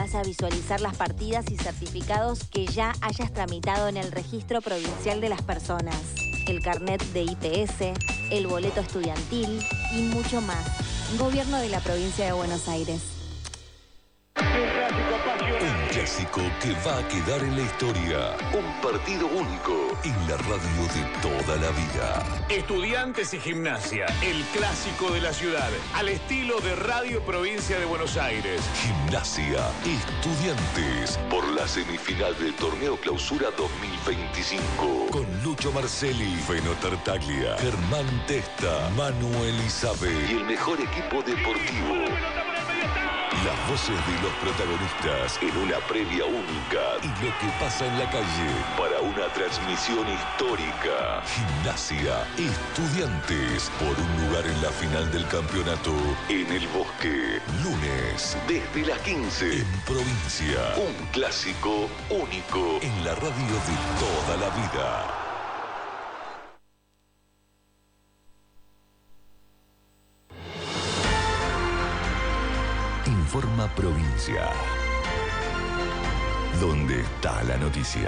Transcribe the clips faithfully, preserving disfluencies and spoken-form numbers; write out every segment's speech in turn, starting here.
vas a visualizar las partidas y certificados que ya hayas tramitado en el Registro Provincial de las Personas, el carnet de I P S, el boleto estudiantil y mucho más. Gobierno de la Provincia de Buenos Aires. Un clásico que va a quedar en la historia. Un partido único en la radio de toda la vida. Estudiantes y Gimnasia, el clásico de la ciudad, al estilo de Radio Provincia de Buenos Aires. Gimnasia, Estudiantes, por la semifinal del Torneo Clausura dos mil veinticinco. Con Lucho Marcelli, Feno Tartaglia, Germán Testa, Manuel Isabel y el mejor equipo deportivo. Las voces de los protagonistas en una previa única y lo que pasa en la calle para una transmisión histórica. Gimnasia, Estudiantes, por un lugar en la final del campeonato en el Bosque. Lunes, desde las quince, en Provincia. Un clásico único en la radio de toda la vida. Informa Provincia. ¿Dónde está la noticia?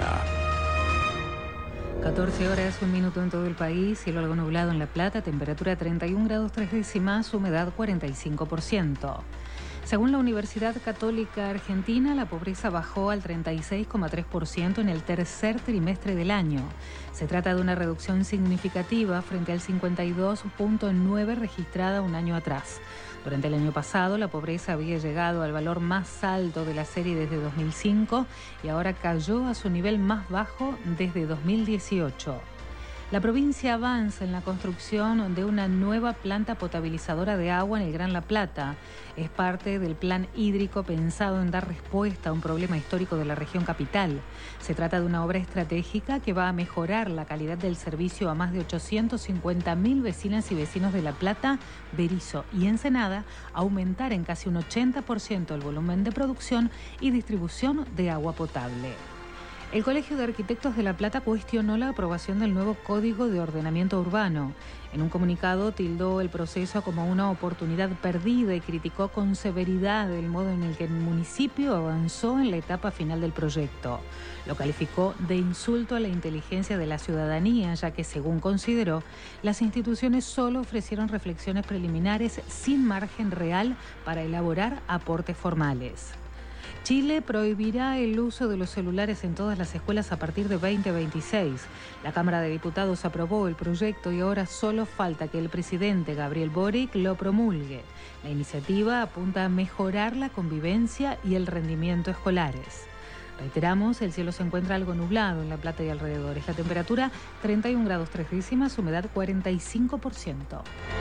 catorce horas, un minuto en todo el país, cielo algo nublado en La Plata, temperatura treinta y un grados tres décimas, humedad cuarenta y cinco por ciento. Según la Universidad Católica Argentina, la pobreza bajó al treinta y seis coma tres por ciento en el tercer trimestre del año. Se trata de una reducción significativa frente al cincuenta y dos coma nueve por ciento registrada un año atrás. Durante el año pasado, la pobreza había llegado al valor más alto de la serie desde dos mil cinco y ahora cayó a su nivel más bajo desde dos mil dieciocho. La provincia avanza en la construcción de una nueva planta potabilizadora de agua en el Gran La Plata. Es parte del plan hídrico pensado en dar respuesta a un problema histórico de la región capital. Se trata de una obra estratégica que va a mejorar la calidad del servicio a más de ochocientos cincuenta mil vecinas y vecinos de La Plata, Berisso y Ensenada, aumentar en casi un ochenta por ciento el volumen de producción y distribución de agua potable. El Colegio de Arquitectos de La Plata cuestionó la aprobación del nuevo Código de Ordenamiento Urbano. En un comunicado tildó el proceso como una oportunidad perdida y criticó con severidad el modo en el que el municipio avanzó en la etapa final del proyecto. Lo calificó de insulto a la inteligencia de la ciudadanía, ya que, según consideró, las instituciones solo ofrecieron reflexiones preliminares sin margen real para elaborar aportes formales. Chile prohibirá el uso de los celulares en todas las escuelas a partir de veinte veintiséis. La Cámara de Diputados aprobó el proyecto y ahora solo falta que el presidente Gabriel Boric lo promulgue. La iniciativa apunta a mejorar la convivencia y el rendimiento escolares. Reiteramos, el cielo se encuentra algo nublado en La Plata y alrededores. La temperatura treinta y un grados tres décimas, humedad cuarenta y cinco por ciento.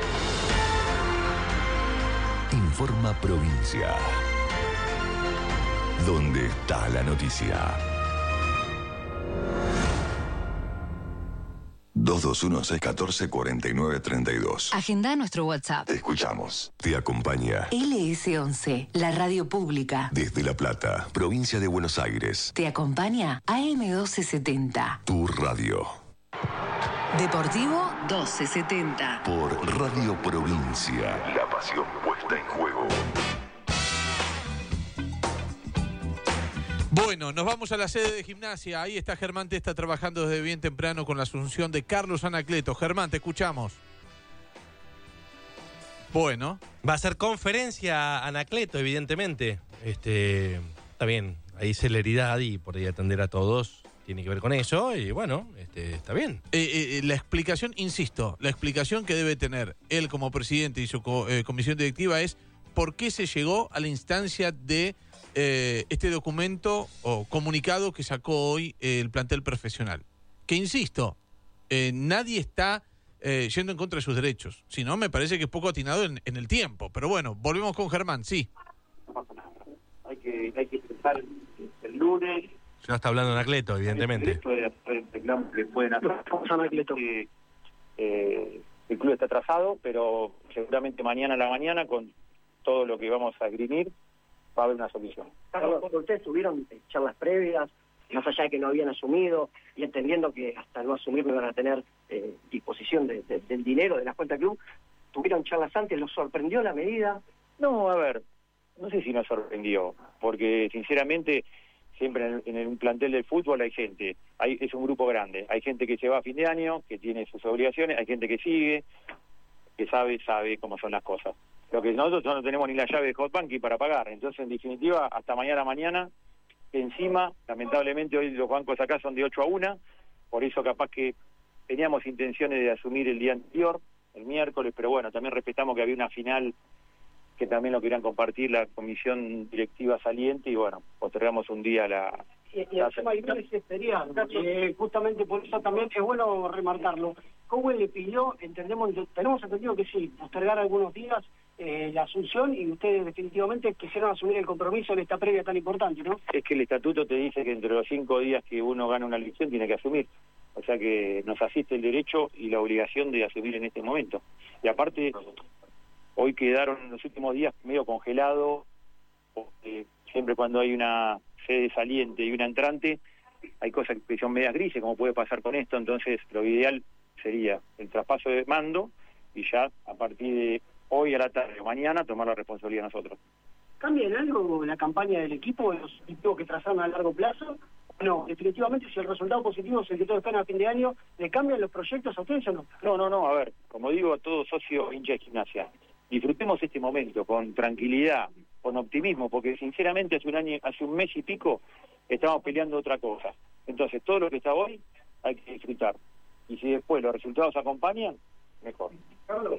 Informa Provincia. ¿Dónde está la noticia? dos dos uno, seis uno cuatro, cuatro nueve tres dos. Agenda nuestro WhatsApp. Te escuchamos. Te acompaña L S once, la radio pública. desde La Plata, provincia de Buenos Aires. Te acompaña A M doce setenta. Tu radio. Deportivo doce setenta. Por Radio Provincia. La pasión puesta en juego. Bueno, nos vamos a la sede de Gimnasia. Ahí está Germán Testa trabajando desde bien temprano con la asunción de Carlos Anacleto. Germán, te escuchamos. Bueno. Va a ser conferencia Anacleto, evidentemente. Este, está bien, hay celeridad y por ahí atender a todos tiene que ver con eso. Y bueno, este, está bien. Eh, eh, la explicación, insisto, la explicación que debe tener él como presidente y su co- eh, comisión directiva es por qué se llegó a la instancia de Eh, este documento o comunicado que sacó hoy eh, el plantel profesional. Que insisto, eh, nadie está eh, yendo en contra de sus derechos. Si no, me parece que es poco atinado en, en el tiempo. Pero bueno, volvemos con Germán, sí. No pasa nada. Hay que, hay que empezar el lunes. Ya está hablando Anacleto, evidentemente. Reclamos que pueden hacer. Eh, eh, el club está atrasado, pero seguramente mañana a la mañana, con todo lo que vamos a esgrimir, va a haber una solución. Claro, ustedes tuvieron charlas previas, más allá de que no habían asumido, y entendiendo que hasta no asumir no iban a tener eh, disposición de, de, del dinero de las cuentas del club, tuvieron charlas antes, ¿los sorprendió la medida? No, a ver, no sé si nos sorprendió, porque sinceramente siempre en, el, en el, un plantel del fútbol hay gente, hay, es un grupo grande, hay gente que se va a fin de año, que tiene sus obligaciones, hay gente que sigue, que sabe, sabe cómo son las cosas. Lo que nosotros no tenemos ni la llave de Hot Banking para pagar, entonces en definitiva hasta mañana mañana, encima, lamentablemente hoy los bancos acá son de ocho a una, por eso capaz que teníamos intenciones de asumir el día anterior, el miércoles, pero bueno, también respetamos que había una final que también lo querían compartir la comisión directiva saliente y bueno, postergamos un día la... Y, y el tema de ese feriado, eh, justamente por eso también es bueno remarcarlo. ¿Cómo le pidió? Entendemos, tenemos entendido que sí, postergar algunos días eh, la asunción y ustedes definitivamente quisieron asumir el compromiso en esta previa tan importante, ¿no? Es que el estatuto te dice que entre los cinco días que uno gana una elección tiene que asumir. O sea que nos asiste el derecho y la obligación de asumir en este momento. Y aparte, hoy quedaron en los últimos días medio congelados, porque siempre cuando hay una sede saliente y una entrante, hay cosas que son medias grises, como puede pasar con esto, entonces lo ideal sería el traspaso de mando y ya a partir de hoy a la tarde o mañana tomar la responsabilidad nosotros. ¿Cambia en algo la campaña del equipo, de los objetivos que trazaron a largo plazo? No, definitivamente si el resultado positivo es el que todos están a fin de año, ¿le cambian los proyectos a ustedes o no? No, no, no, a ver, como digo a todo socio hincha de Gimnasia, disfrutemos este momento con tranquilidad, con optimismo, porque sinceramente hace un año, hace un mes y pico estamos peleando otra cosa. Entonces todo lo que está hoy hay que disfrutar. Y si después los resultados acompañan, mejor. Carlos,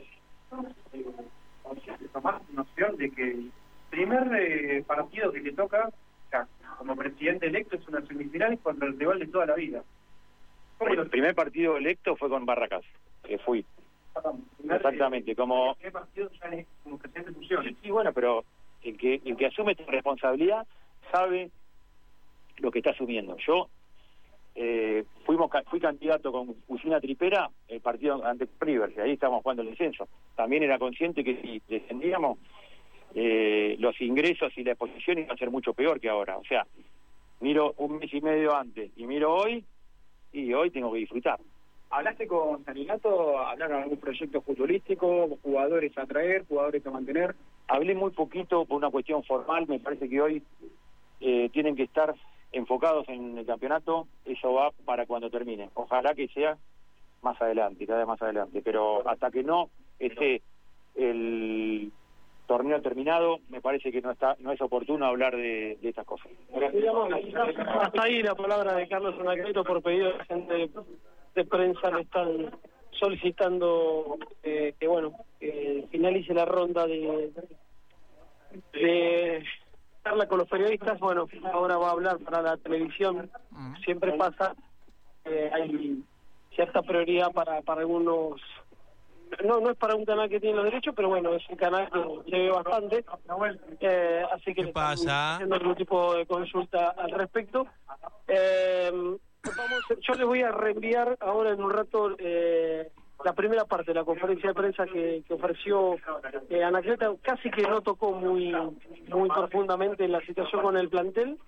tomar noción de que el primer eh, partido que le toca como presidente electo es una semifinal contra el rival de toda la vida. El primer partido electo fue con Barracas, que fui. Exactamente, como... ¿Qué partido sale como presidente de funciones? Sí, bueno, pero el que, el que asume esta responsabilidad sabe lo que está asumiendo. Yo eh, fuimos fui candidato con Usina Tripera, el partido ante River, y ahí estábamos jugando el descenso. También era consciente que si descendíamos, eh, los ingresos y la exposición iban a ser mucho peor que ahora. O sea, miro un mes y medio antes y miro hoy, y hoy tengo que disfrutar. ¿Hablaste con Saninato? ¿Hablaron de algún proyecto futbolístico, jugadores a traer, jugadores a mantener? Hablé muy poquito por una cuestión formal, me parece que hoy eh, tienen que estar enfocados en el campeonato, eso va para cuando termine. Ojalá que sea más adelante, cada vez más adelante, pero hasta que no esté el torneo terminado, me parece que no está no es oportuno hablar de, de estas cosas. Hasta ahí la palabra de Carlos Anacleto por pedido de gente de prensa. Le están solicitando eh, que bueno que finalice la ronda de de charla con los periodistas. Bueno, ahora va a hablar para la televisión. Siempre pasa, eh, hay cierta prioridad para para algunos. No, no es para un canal que tiene los derechos, pero bueno, es un canal que se ve bastante, eh, así que ¿qué le pasa? haciendo algún tipo de consulta al respecto. Eh, vamos, yo les voy a reenviar ahora en un rato eh, la primera parte de la conferencia de prensa que, que ofreció eh, Anacleto. Casi que no tocó muy muy profundamente la situación con el plantel.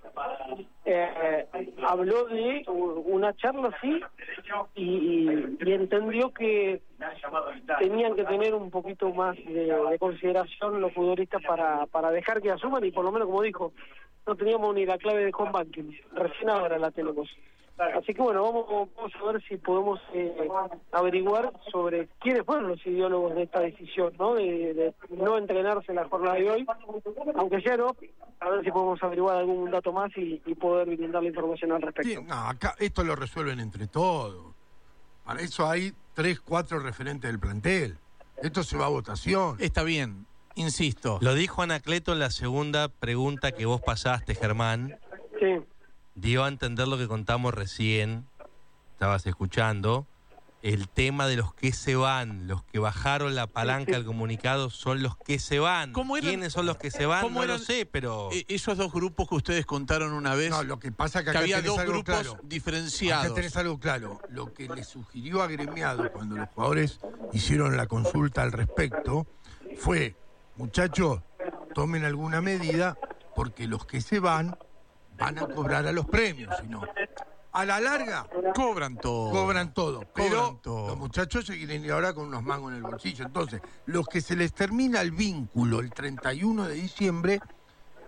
Eh, habló de una charla así y, y, y entendió que tenían que tener un poquito más de, de consideración los futbolistas para, para dejar que asuman, y por lo menos, como dijo, no teníamos ni la clave de home banking, recién ahora la tenemos. Así que bueno, vamos, vamos a ver si podemos eh, averiguar sobre quiénes fueron los ideólogos de esta decisión, ¿no? De, de no entrenarse en la jornada de hoy, aunque sea no, a ver si podemos averiguar algún dato más y, y poder brindar la información al respecto. Sí, no, acá esto lo resuelven entre todos. Para eso hay tres, cuatro referentes del plantel. Esto se va a votación. Está bien, insisto. Lo dijo Anacleto en la segunda pregunta que vos pasaste, Germán. Sí. Dio a entender lo que contamos recién, estabas escuchando, el tema de los que se van, los que bajaron la palanca al comunicado son los que se van. ¿Cómo eran, ¿Quiénes son los que se van? No lo sé, pero... Esos dos grupos que ustedes contaron una vez, no, lo que pasa que, acá que había tenés dos algo grupos claro. diferenciados. Acá tenés algo claro. Lo que le sugirió a Gremiado cuando los jugadores hicieron la consulta al respecto fue, muchachos, tomen alguna medida porque los que se van van a cobrar a los premios, si no. A la larga, cobran todo. Cobran todo. Pero Cobran todo. Los muchachos se quieren ir ahora con unos mangos en el bolsillo. Entonces, los que se les termina el vínculo el treinta y uno de diciembre,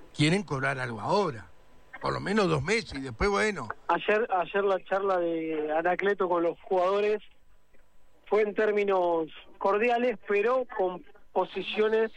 quieren cobrar algo ahora. Por lo menos dos meses y después, bueno. Ayer, ayer la charla de Anacleto con los jugadores fue en términos cordiales, pero con posiciones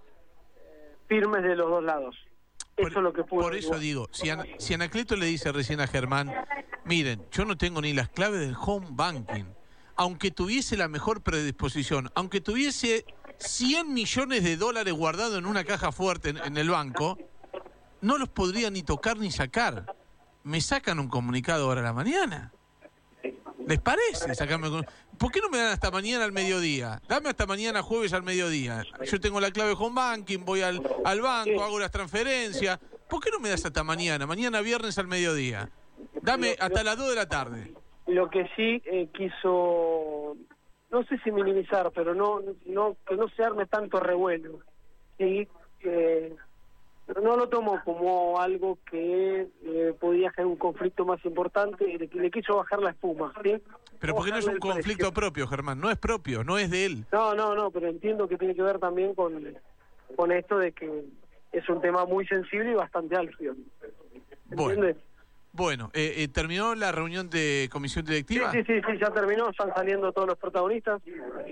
eh, firmes de los dos lados. Eso Por, es lo que pudo por eso digo, si, Ana, si Anacleto le dice recién a Germán, miren, yo no tengo ni las claves del home banking, aunque tuviese la mejor predisposición, aunque tuviese cien millones de dólares guardados en una caja fuerte en, en el banco, no los podría ni tocar ni sacar. Me sacan un comunicado ahora a la mañana. ¿Les parece sacarme? ¿Por qué no me dan hasta mañana al mediodía? Dame hasta mañana jueves al mediodía. Yo tengo la clave home banking, voy al, al banco, hago las transferencias. ¿Por qué no me das hasta mañana? Mañana viernes al mediodía. Dame hasta las dos de la tarde. Lo que sí eh, quiso, no sé si minimizar, pero no, no que no se arme tanto revuelo. Sí, eh, no lo tomo como algo que eh, podía generar un conflicto más importante, le, le quiso bajar la espuma, ¿sí? Pero porque no es un conflicto propio, Germán, no es propio, no es de él. No, no, no, pero entiendo que tiene que ver también con, con esto de que es un tema muy sensible y bastante álgido. Bueno, bueno eh, eh, ¿terminó la reunión de comisión directiva? Sí, sí, sí, sí, ya terminó, están saliendo todos los protagonistas.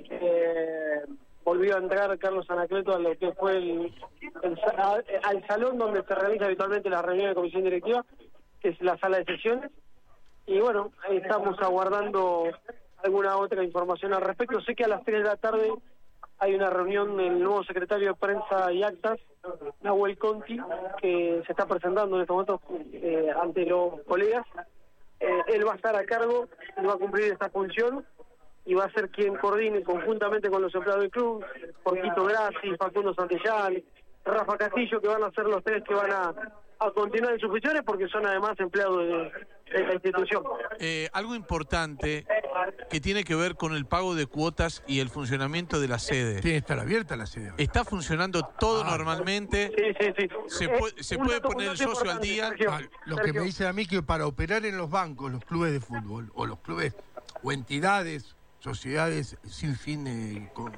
Eh, volvió a entrar Carlos Anacleto a lo que fue el, el, al salón donde se realiza habitualmente la reunión de comisión directiva, que es la sala de sesiones, y bueno, ahí estamos aguardando alguna otra información al respecto. Sé que a las tres de la tarde hay una reunión del nuevo secretario de Prensa y Actas, Nahuel Conti, que se está presentando en estos momentos eh, ante los colegas. Eh, él va a estar a cargo, él va a cumplir esta función, y va a ser quien coordine conjuntamente con los empleados del club, Jorgito Grassi, Facundo Santillán, Rafa Castillo, que van a ser los tres que van a, a continuar en sus funciones, porque son además empleados de, de la institución. Eh, algo importante que tiene que ver con el pago de cuotas y el funcionamiento de la sede. Tiene que estar abierta la sede. ¿Está funcionando todo ah, normalmente? Sí, sí, sí. ¿Se eh, puede, se puede poner el socio al día? Sergio, Ah, lo Sergio. que me dicen a mí que para operar en los bancos, los clubes de fútbol, o los clubes, o entidades, sociedades sin fin de, con,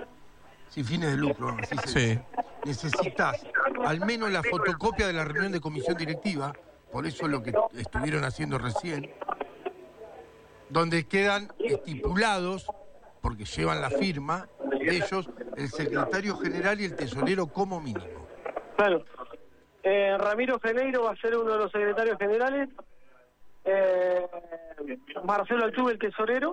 sin fines de lucro, así se Sí. dice, necesitas al menos la fotocopia de la reunión de comisión directiva, por eso es lo que estuvieron haciendo recién, donde quedan estipulados, porque llevan la firma de ellos, el secretario general y el tesorero como mínimo. Claro. Eh, Ramiro Geneiro va a ser uno de los secretarios generales, eh, Marcelo Altuve el tesorero,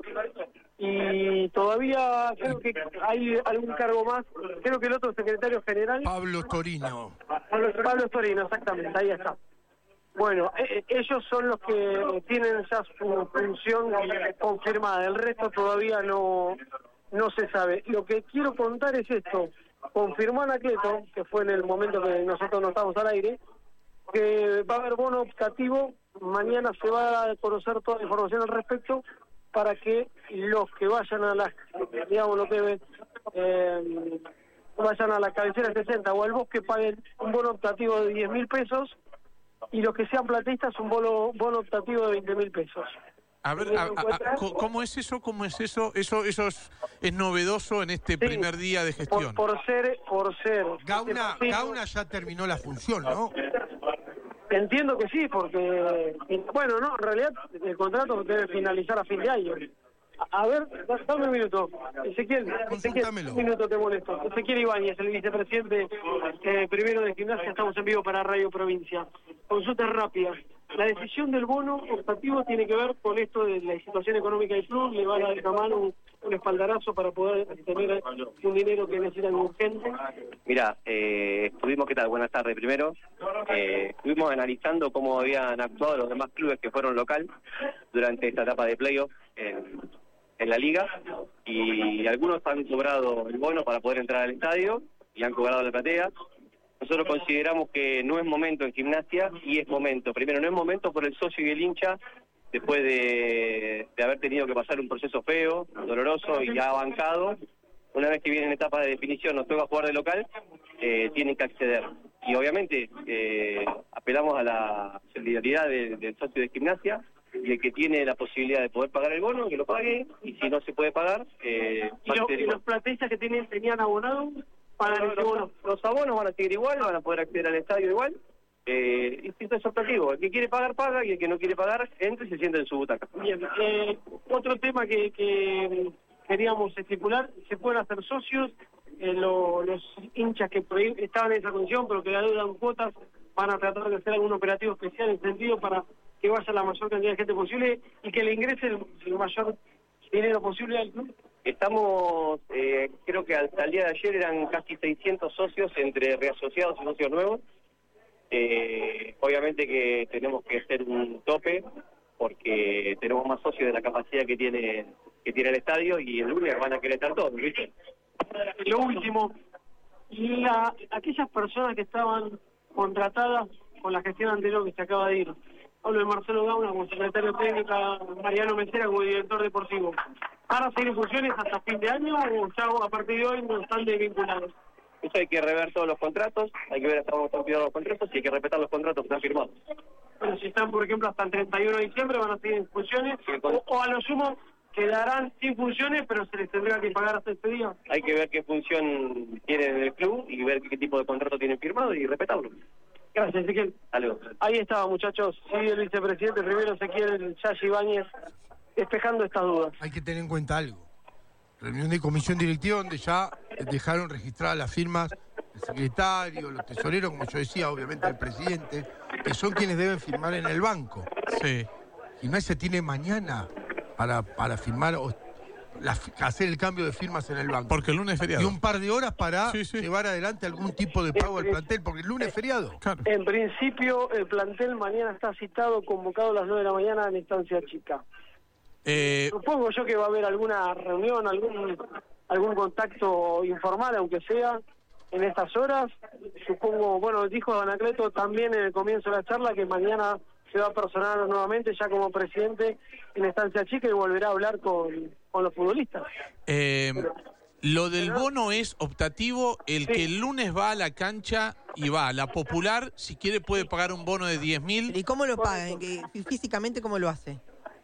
y todavía creo que hay algún cargo más, creo que el otro secretario general... Pablo Torino. Pablo, Pablo Torino, exactamente, ahí está. Bueno, eh, ellos son los que tienen ya su función confirmada, el resto todavía no, no se sabe. Lo que quiero contar es esto, confirmó Anacleto, que fue en el momento que nosotros no estábamos al aire, que va a haber bono optativo, mañana se va a conocer toda la información al respecto, para que los que vayan a las, digamos lo que eh, vayan a la cabecera sesenta o al bosque paguen un bono optativo de diez mil pesos, y los que sean platistas un bono, bono optativo de veinte mil pesos. A ver, a, a, a, ¿cómo es eso? ¿Cómo es eso? Eso, eso es, es novedoso en este Sí, primer día de gestión. Por, por ser, por ser. Gauna, Gauna ya terminó la función, ¿no? Entiendo que sí, porque, bueno, no, en realidad el contrato debe finalizar a fin de año. A, a ver, da- dame un minuto. Ezequiel, Ezequiel, un minuto te molesto. Ezequiel Ibáñez, el vicepresidente eh, primero de Gimnasia, estamos en vivo para Radio Provincia. Consulta rápida. La decisión del bono optativo tiene que ver con esto de la situación económica del club, le va a dar a mano un, un espaldarazo para poder tener un dinero que necesitan urgente. Mira, eh, estuvimos, ¿qué tal? Buenas tardes primero. Eh, estuvimos analizando cómo habían actuado los demás clubes que fueron local durante esta etapa de playoff en, en la liga, y algunos han cobrado el bono para poder entrar al estadio y han cobrado la platea. Nosotros consideramos que no es momento en Gimnasia, y es momento. Primero, no es momento por el socio y el hincha, después de, de haber tenido que pasar un proceso feo, doloroso y ya bancado. Una vez que viene en etapa de definición, nos toca jugar de local, eh, tienen que acceder. Y obviamente eh, apelamos a la solidaridad de, del socio de Gimnasia, y el que tiene la posibilidad de poder pagar el bono, que lo pague, y si no se puede pagar... Eh, ¿Y, lo, y los platistas que tienen, tenían abonado? van a decir, bueno, Los abonos van a seguir igual, van a poder acceder al estadio igual. Eh, y esto es optativo. El que quiere pagar, paga, y el que no quiere pagar, entra y se sienta en su butaca. bien. Eh, otro tema que, que queríamos estipular, se pueden hacer socios, eh, lo- los hinchas que por ahí estaban en esa condición, pero que le adeudan cuotas, van a tratar de hacer algún operativo especial en sentido para que vaya la mayor cantidad de gente posible y que le ingrese el, el mayor dinero posible al club. Estamos, eh, creo que hasta el día de ayer eran casi seiscientos socios entre reasociados y socios nuevos. Eh, obviamente que tenemos que hacer un tope porque tenemos más socios de la capacidad que tiene que tiene el estadio y el lunes van a querer estar todos, ¿viste? Lo último, la, aquellas personas que estaban contratadas con la gestión anterior que se acaba de ir, hablo de Marcelo Gauna como secretario técnico, Mariano Mesera como director deportivo, ¿van a seguir en funciones hasta fin de año o ya a partir de hoy no están desvinculados? Eso hay que rever todos los contratos, hay que ver hasta dónde están firmados los contratos y hay que respetar los contratos que están firmados. Pero si están, por ejemplo, hasta el treinta y uno de diciembre, van a seguir en funciones, o, o a lo sumo quedarán sin funciones, pero se les tendrá que pagar hasta este día. Hay que ver qué función tienen en el club y ver qué tipo de contrato tienen firmado y respetarlo. Gracias, Ezequiel. Algo. Ahí estaba, muchachos. Sí, el vicepresidente primero, Ezequiel Yashi Ibáñez, despejando estas dudas. Hay que tener en cuenta algo. Reunión de comisión directiva donde ya dejaron registradas las firmas del secretario, los tesoreros, como yo decía, obviamente el presidente, que son quienes deben firmar en el banco. Sí. Gimnasia tiene mañana para, para firmar, o, la, hacer el cambio de firmas en el banco. Porque el lunes es feriado. Y un par de horas para Sí, sí. llevar adelante algún tipo de pago al plantel, porque el lunes es feriado. Claro. En principio, el plantel mañana está citado, convocado a las nueve de la mañana en Estancia Chica. Eh, Supongo yo que va a haber alguna reunión, algún algún contacto informal, aunque sea en estas horas. Supongo, bueno, dijo Anacleto también en el comienzo de la charla que mañana se va a personar nuevamente ya como presidente en Estancia Chica y volverá a hablar con, con los futbolistas. eh, lo del bono es optativo, el que el lunes va a la cancha y va a la popular, si quiere puede pagar un bono de diez mil. ¿Y cómo lo pagan? ¿Que físicamente cómo lo hace?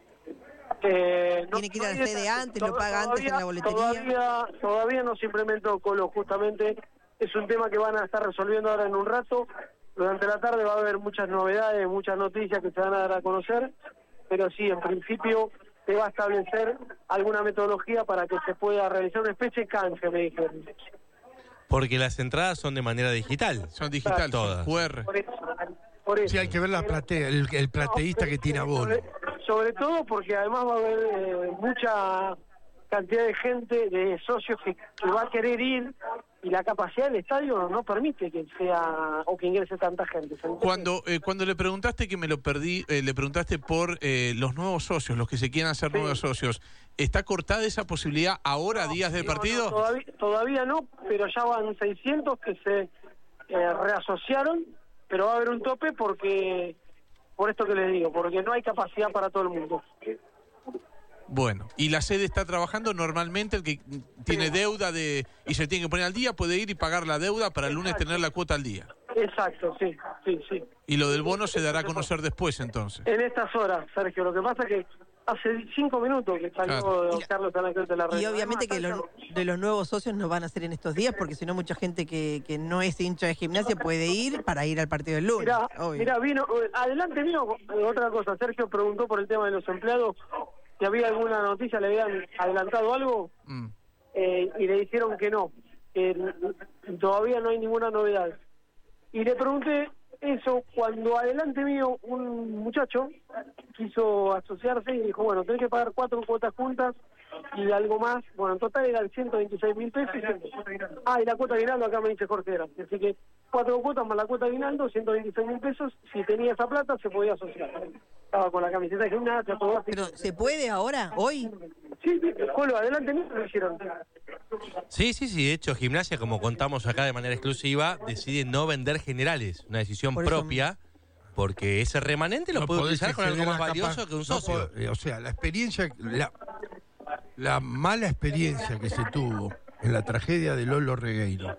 Eh, no- Tiene que ir a la todavía- sede antes, lo to- paga antes en la todavía- boletería. Todavía, todavía no se implementó, Colo, justamente es un tema que van a estar resolviendo ahora en un rato. Durante la tarde va a haber muchas novedades, muchas noticias que se van a dar a conocer, pero sí, en principio se va a establecer alguna metodología para que se pueda realizar una especie de canje, me dijeron. Porque las entradas son de manera digital. Son digital, todas. Q R. Por eso, por eso. Sí, hay que ver la platea, el, el plateísta que tiene abono. Sobre, sobre todo porque además va a haber eh, mucha cantidad de gente, de socios que, que va a querer ir y la capacidad del estadio no permite que sea o que ingrese tanta gente. ¿Se entiende? Cuando eh, cuando le preguntaste, que me lo perdí, eh, le preguntaste por eh, los nuevos socios, los que se quieren hacer nuevos socios, ¿está cortada esa posibilidad ahora, días de No, partido? no, todavía, todavía no, pero ya van seiscientos que se eh, reasociaron, pero va a haber un tope porque, por esto que les digo, porque no hay capacidad para todo el mundo. Bueno, y la sede está trabajando normalmente, el que tiene deuda de y se tiene que poner al día puede ir y pagar la deuda para el lunes tener la cuota al día. Exacto, sí, sí, sí. Y lo del bono se dará a conocer después entonces. En estas horas, Sergio, lo que pasa es que hace cinco minutos que salió Claro. Carlos Anacleto de la red. Y obviamente que los, de los nuevos socios no van a ser en estos días, porque si no mucha gente que, que no es hincha de Gimnasia puede ir para ir al partido del lunes. Mirá, obvio. mirá, vino, eh, adelante vino eh, otra cosa. Sergio preguntó por el tema de los empleados, si había alguna noticia, le habían adelantado algo, Mm. eh, y le dijeron que no, que n- todavía no hay ninguna novedad. Y le pregunté eso cuando adelante mío un muchacho quiso asociarse y dijo, bueno, tenés que pagar cuatro cuotas juntas y algo más. Bueno, en total eran ciento veintiséis mil pesos. Ah, y la cuota de aguinaldo acá me dice Jorge Era. Así que cuatro cuotas más la cuota de aguinaldo, ciento veintiséis mil pesos. Si tenía esa plata, se podía asociar. Estaba con la camiseta de Gimnasia, todo así. Pero, ¿se puede ahora, hoy? Sí, sí, Colo, adelante mío lo hicieron. Sí, sí, sí. De hecho, Gimnasia, como contamos acá de manera exclusiva, decide no vender generales. Una decisión Por eso- propia, porque ese remanente lo No puede podés utilizar con algo exceder más la valioso capa- que un no socio. pod- eh, o sea, la experiencia, la, la mala experiencia que se tuvo en la tragedia de Lolo Regueiro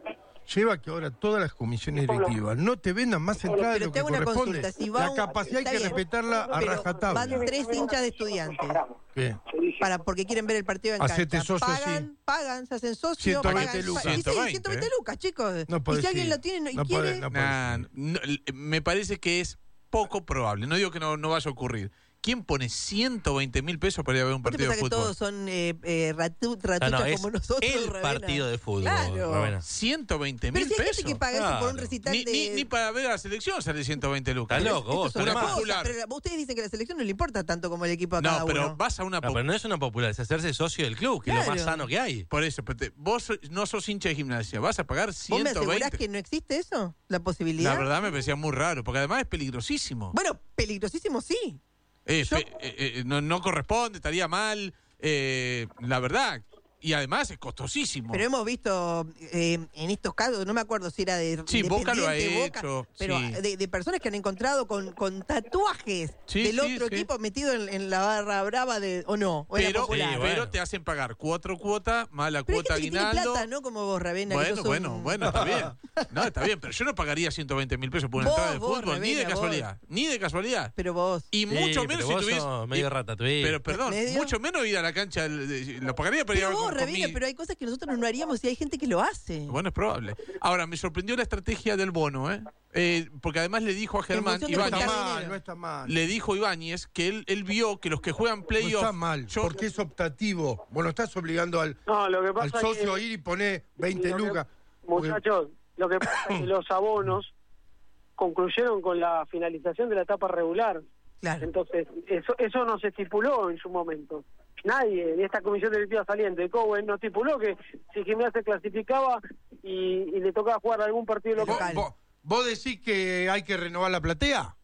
lleva a que ahora todas las comisiones directivas no te vendan más entradas de Pero lo te que hago una corresponde. consulta. Si va la un- capacidad hay está que bien, respetarla a pero rajatabla. van tres hinchas de Estudiantes. ¿Qué? Para, porque quieren ver el partido en Hacete cancha. socio, pagan, sí. pagan, se hacen socios. ciento veinte pagan, lucas. pa- y sí, ciento veinte, ciento veinte lucas, chicos. No y podés si alguien ir. lo tiene y No quiere... podés, no podés Nah, ir. no, l- me parece que es poco probable. No digo que no, no vaya a ocurrir. ¿Quién pone ciento veinte mil pesos para ir a ver un ¿Vos te partido de pensás que fútbol? todos son eh, eh, ratu- No, ratuchas no, es como nosotros, el Ravena? partido de fútbol, Claro. Ravena. ciento veinte Pero mil si hay pesos. gente que paga eso por un Claro. recital Ni, de... ni, ni para ver a la selección sale ciento veinte lucas. Estás loco, vos, Esto es una además. cosa, popular. pero ustedes dicen que a la selección no le importa tanto como el equipo a cada No, pero uno. vas a una... No, po- pero no es una popular, es hacerse socio del club, que es lo Claro. más sano que hay. Por eso, pero te- vos so- no sos hincha de Gimnasia. Vas a pagar ¿Vos me ciento asegurás veinte. que no existe eso? ¿La posibilidad? La verdad me parecía muy raro, porque además es peligrosísimo. Bueno, peligrosísimo sí. Eh, yo- pe- eh, eh, no, no corresponde, estaría mal. eh, la verdad. Y además es costosísimo. Pero hemos visto eh, en estos casos, no me acuerdo si era de Sí, Boca lo ha Independiente, hecho, Boca, pero sí. de, de personas que han encontrado con, con tatuajes Sí, del sí, otro sí. equipo metido en, en la barra brava de o no, o en la pero, popular. Sí, bueno. pero te hacen pagar cuatro cuotas más la Pero hay cuota gente que tiene aguinaldo. plata, ¿no? Como vos, Ravena. que Bueno, sos bueno, un- bueno, está bien. No, está bien, pero yo no pagaría ciento veinte mil pesos por una Vos, entrada de vos, fútbol, ni de Ravena, casualidad. Ni de casualidad. Pero vos. Y Sí, mucho pero menos si vos tuviese. sos medio y- ratatouille. Pero perdón, ¿Medio? mucho menos ir a la cancha. del- de- Lo pagaría para ir a Pero ver vos, con- con Ravena, mi- pero hay cosas que nosotros no haríamos y hay gente que lo hace. Bueno, es probable. Ahora, me sorprendió la estrategia del bono, ¿eh? Eh, porque además le dijo a Germán función de No está Ibáñez, juntar mal, dinero. no está mal. le dijo Ibáñez que él, él vio que los que juegan No playoff. está mal, yo- porque es optativo. Bueno, estás obligando al, No, lo que al pasa socio es a que, ir y poner veinte lo que- lucas. Porque- muchachos, lo que pasa es que los abonos concluyeron con la finalización de la etapa regular. Claro. Entonces, eso eso no se estipuló en su momento. Nadie de esta comisión directiva saliente de Cowen no estipuló que si Gimnasia se clasificaba y, y le tocaba jugar algún partido ¿Vos, local. vos- vos decís que hay que renovar la platea?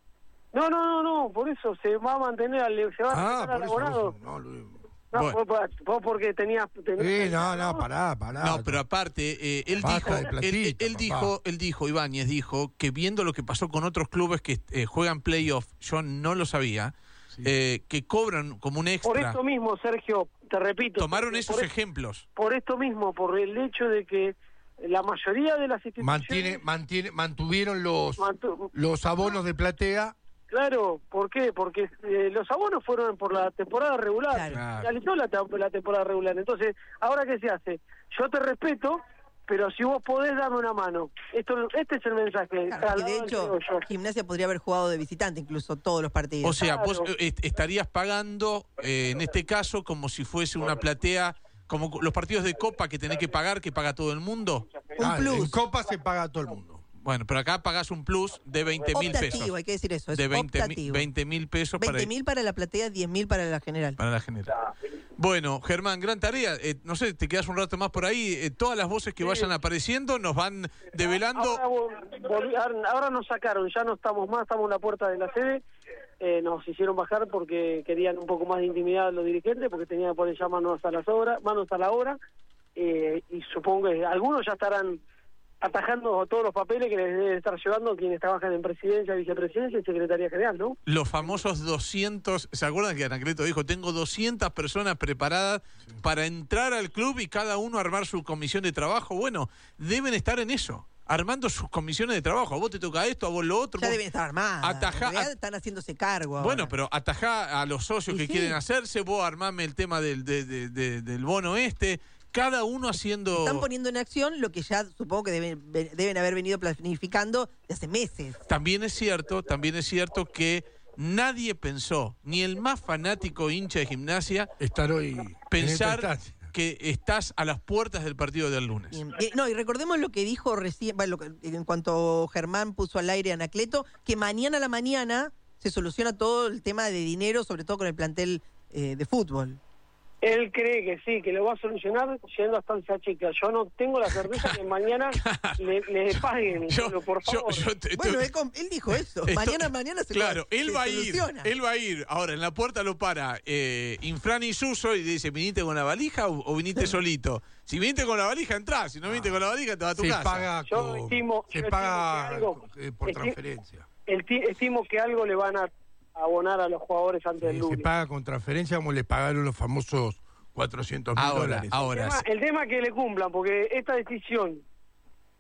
No, no, no, no, por eso se va a mantener, al- se va a Ah, mantener al por eso, abonado. por eso, no, lo- No, Bueno. vos, vos porque tenías... tenías Sí, no, no, pará, pará. No, pero aparte, eh, él Basta dijo, de platita, él, él papá. dijo, él dijo, Ibáñez dijo que viendo lo que pasó con otros clubes que eh, juegan playoff, yo no lo sabía, eh, que cobran como un Por extra. esto mismo, Sergio, te repito... Tomaron por- esos por, ejemplos. por esto mismo, por el hecho de que la mayoría de las instituciones... Mantiene, mantiene, mantuvieron los, mantu- los abonos de platea. Claro, ¿por qué? Porque eh, los abonos fueron por la temporada regular. Claro. Realizó la, te- la temporada regular. Entonces, ¿ahora qué se hace? Yo te respeto, pero si vos podés, dame una mano. Esto, este es el mensaje. Claro, y de trasladado hecho, al criollo. Gimnasia podría haber jugado de visitante incluso todos los partidos. O sea, vos Claro. eh, est- estarías pagando, eh, en este caso, como si fuese una platea, como los partidos de Copa que tenés que pagar, que paga todo el mundo. Un Ah, plus. En Copa se paga a todo el mundo. Bueno, pero acá pagás un plus de veinte mil Optativo, pesos. hay que decir eso, es De optativo. veinte mil pesos para, veinte mil para la platea, diez mil para la general. para la general. Bueno, Germán, gran tarea. Eh, no sé, te quedas un rato más por ahí. Eh, todas las voces que vayan apareciendo nos van develando. Ahora, vol- volví- ahora- ahora nos sacaron, ya no estamos más, estamos en la puerta de la sede. Eh, nos hicieron bajar porque querían un poco más de intimidad los dirigentes, porque tenían que poner ya manos a las obras, manos a la obra. Eh, y supongo que algunos ya estarán atajando todos los papeles que les deben estar llevando quienes trabajan en presidencia, vicepresidencia y secretaría general, ¿no? Los famosos doscientos, ¿se acuerdan que Anacleto dijo, tengo doscientas personas preparadas para entrar al club y cada uno armar su comisión de trabajo? Bueno, deben estar en eso, armando sus comisiones de trabajo. A vos te toca esto, a vos lo otro. Ya vos- deben estar armadas. Atajá- En realidad están haciéndose cargo ahora. Bueno, pero atajá a los socios Y que sí. quieren hacerse, vos armame el tema del, de- de- de- del bono este, cada uno haciendo... Están poniendo en acción lo que ya supongo que deben, deben haber venido planificando de hace meses. También es cierto, también es cierto que nadie pensó, ni el más fanático hincha de Gimnasia, Estar hoy en esta pensar instancia. que estás a las puertas del partido del lunes. Bien, bien. No, y recordemos lo que dijo recién, bueno, lo que- en cuanto Germán puso al aire a Anacleto, que mañana a la mañana se soluciona todo el tema de dinero, sobre todo con el plantel eh, de fútbol. Él cree que sí, que lo va a solucionar yendo a Estancia Chica. Yo no tengo la certeza que mañana le, le paguen, Yo- pero por yo- favor. yo te- Bueno, te- él, com- él dijo eso. Esto- mañana, mañana se Claro, se él va a ir, soluciona. él va a ir. Ahora, en la puerta lo para eh, Infran y Suso y dice, ¿viniste con la valija o, o viniste solito? Si viniste con la valija, entrás. Si no viniste con la valija, te vas a tu Se casa. paga, Yo con- estimo- se yo estimo paga que algo- eh, por esti- transferencia. El ti- estimo que algo le van a abonar a los jugadores antes del Sí, se lunes. paga con transferencia como le pagaron los famosos cuatrocientos mil Ahora, dólares. ahora. El tema, el tema es que le cumplan, porque esta decisión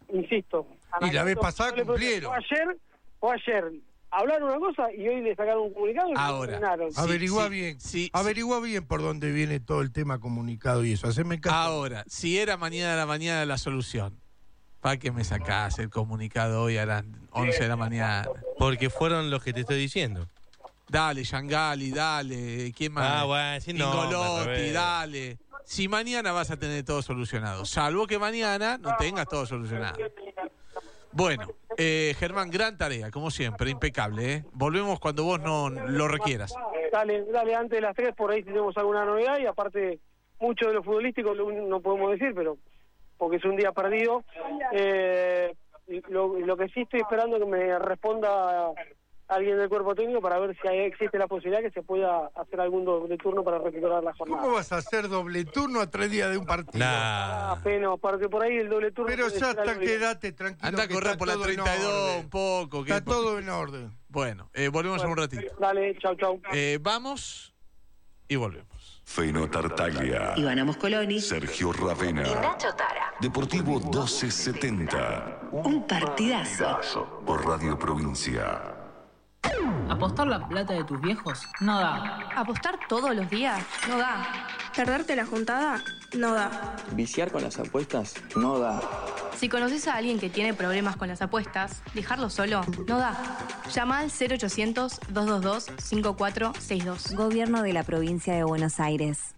insisto. Y la vez pasada no le pregunté, cumplieron. O ayer, o ayer hablaron una cosa y hoy le sacaron un comunicado y lo Ahora, terminaron. Sí, Averigua sí, bien, sí, averigua bien por dónde viene todo el tema comunicado y eso. Haceme caso. Ahora, si era mañana a la mañana la solución, ¿para qué me sacás el comunicado hoy a las once de la mañana? Porque fueron los que te estoy diciendo. Dale, Yangali, dale. ¿Quién más? Ah, bueno, sí, no, Ingolotti, Revés. dale. Si mañana vas a tener todo solucionado, salvo que mañana no tengas todo solucionado. Bueno, eh, Germán, gran tarea, como siempre, impecable. ¿eh? Volvemos cuando vos no lo requieras. Dale, dale, antes de las tres por ahí si tenemos alguna novedad y aparte mucho de lo futbolístico lo- no podemos decir, pero porque es un día perdido. Eh, lo, lo que sí estoy esperando es que me responda alguien del cuerpo técnico para ver si hay- existe la posibilidad que se pueda hacer algún doble turno para recuperar la jornada. ¿Cómo vas a hacer doble turno a tres días de un partido? Nah. Apenas, porque por ahí el doble turno... Pero puede ya ser está, algo- quédate tranquilo. Anda a que correr está por la todo en treinta y dos orden. un poco. que- Está todo en orden. Bueno, eh, volvemos en un ratito. Dale, chau, chau. Eh, vamos y volvemos. Feno Tartaglia. Ivana Moscoloni. Sergio Ravena. Y Nacho Tara. Deportivo doce setenta. Un partidazo. Por Radio Provincia. ¿Apostar la plata de tus viejos? No da. ¿Apostar todos los días? No da. ¿Perderte la juntada? No da. Viciar con las apuestas no da. Si conoces a alguien que tiene problemas con las apuestas, dejarlo solo no da. Llama al cero ochocientos, dos dos dos, cinco cuatro seis dos. Gobierno de la Provincia de Buenos Aires.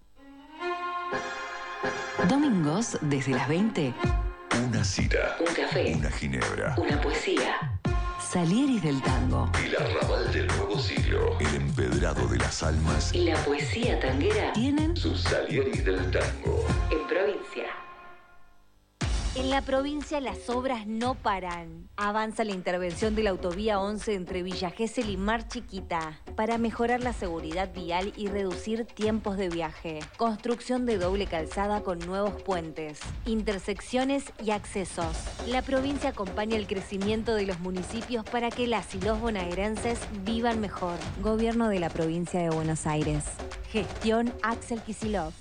Domingos desde las veinte. Una cita. Un café. Una ginebra. Una poesía. Salieris del tango. El arrabal del nuevo siglo. El empedrado de las almas. Y la poesía tanguera tienen Sus Salieris del tango. en provincia. En la provincia las obras no paran. Avanza la intervención de la autovía once entre Villa Gesell y Mar Chiquita para mejorar la seguridad vial y reducir tiempos de viaje. Construcción de doble calzada con nuevos puentes, intersecciones y accesos. La provincia acompaña el crecimiento de los municipios para que las y los bonaerenses vivan mejor. Gobierno de la Provincia de Buenos Aires. Gestión Axel Kicillof.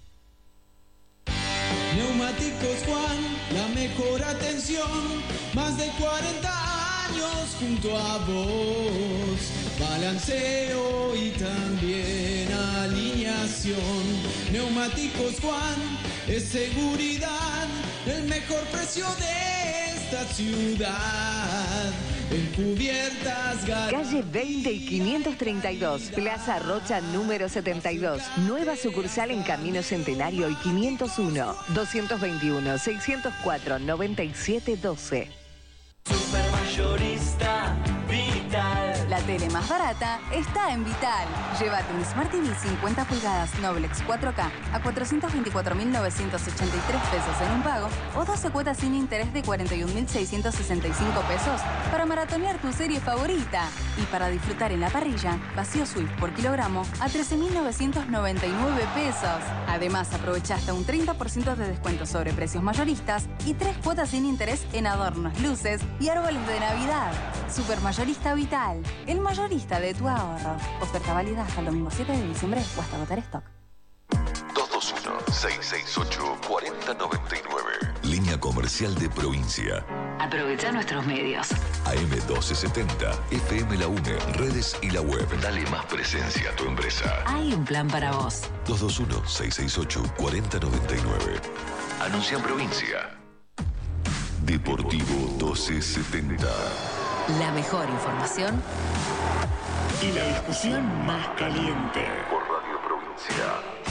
Neumáticos Juan, la mejor atención, más de cuarenta años junto a vos. Balanceo y también alineación. Neumáticos Juan, es seguridad, el mejor precio de esta ciudad. En cubiertas, Calle veinte y quinientos treinta y dos, Plaza Rocha número setenta y dos. Nueva sucursal en Camino Centenario y quinientos uno, doscientos veintiuno, seiscientos cuatro, noventa y siete doce. Supermayorista Vital. La tele más barata está en Vital. Llévate un Smart T V cincuenta pulgadas Noblex cuatro K a cuatrocientos veinticuatro mil novecientos ochenta y tres pesos en un pago o doce cuotas sin interés de cuarenta y un mil seiscientos sesenta y cinco pesos para maratonear tu serie favorita. Y para disfrutar en la parrilla, vacío Swift por kilogramo a trece mil novecientos noventa y nueve pesos. Además, aprovecha hasta un treinta por ciento de descuento sobre precios mayoristas y tres cuotas sin interés en adornos, luces y árboles de Navidad. Supermayorista Vital, el mayorista de tu ahorro. Oferta válida hasta el domingo siete de diciembre o hasta agotar stock. dos dos uno, seis seis ocho, cuatro cero nueve nueve. Línea comercial de provincia. Aprovecha nuestros medios. A M doce setenta, F M La UNE, redes y la web. Dale más presencia a tu empresa. Hay un plan para vos. dos dos uno, seis seis ocho, cuatro cero nueve nueve. Anuncia en provincia. Deportivo doce setenta. La mejor información Y la discusión más caliente. Por Radio Provincia.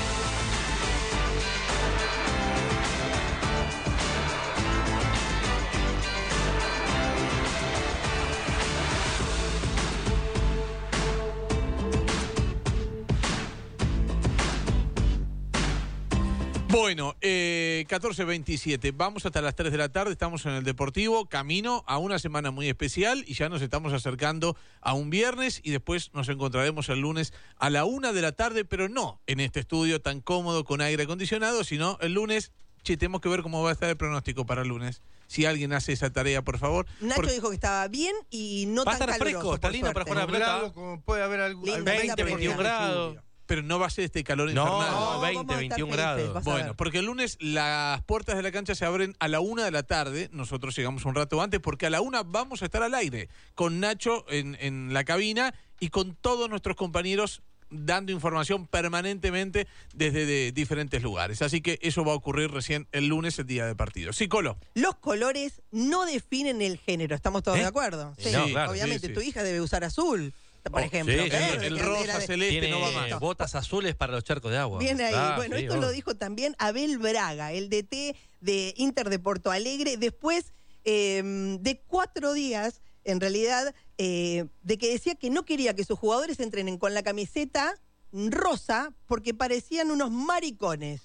Bueno, eh, catorce veintisiete, vamos hasta las tres de la tarde, estamos en el Deportivo, camino a una semana muy especial y ya nos estamos acercando a un viernes y después nos encontraremos el lunes a la una de la tarde, pero no en este estudio tan cómodo con aire acondicionado, sino el lunes, che, tenemos que ver cómo va a estar el pronóstico para el lunes. Si alguien hace esa tarea, por favor. Nacho Por... dijo que estaba bien y no Va a tan estar caluroso, fresco, está por lindo para suerte. jugar a la pelota. Como puede haber algún Lindo, algún veinte, tipo de veintiún grados. lluvia. Pero no va a ser este calor No, infernal. no, veinte, veintiún grados. Bueno, porque el lunes las puertas de la cancha se abren a la una de la tarde. Nosotros llegamos un rato antes porque a la una vamos a estar al aire con Nacho en, en la cabina y con todos nuestros compañeros dando información permanentemente desde de diferentes lugares. Así que eso va a ocurrir recién el lunes, el día de partido. Sí, Colo. Los colores no definen el género, ¿estamos todos ¿Eh? de acuerdo? Sí, no, claro, obviamente sí, tu sí. hija debe usar azul, por Oh, ejemplo. sí, ¿eh? sí. El Que rosa, era de- celeste, Tiene no va más. botas azules para los charcos de agua. Bien ahí. Ah, bueno, sí, esto lo obvio. dijo también Abel Braga, el D T de Inter de Porto Alegre, después eh, de cuatro días, en realidad, eh, de que decía que no quería que sus jugadores entrenen con la camiseta rosa porque parecían unos maricones.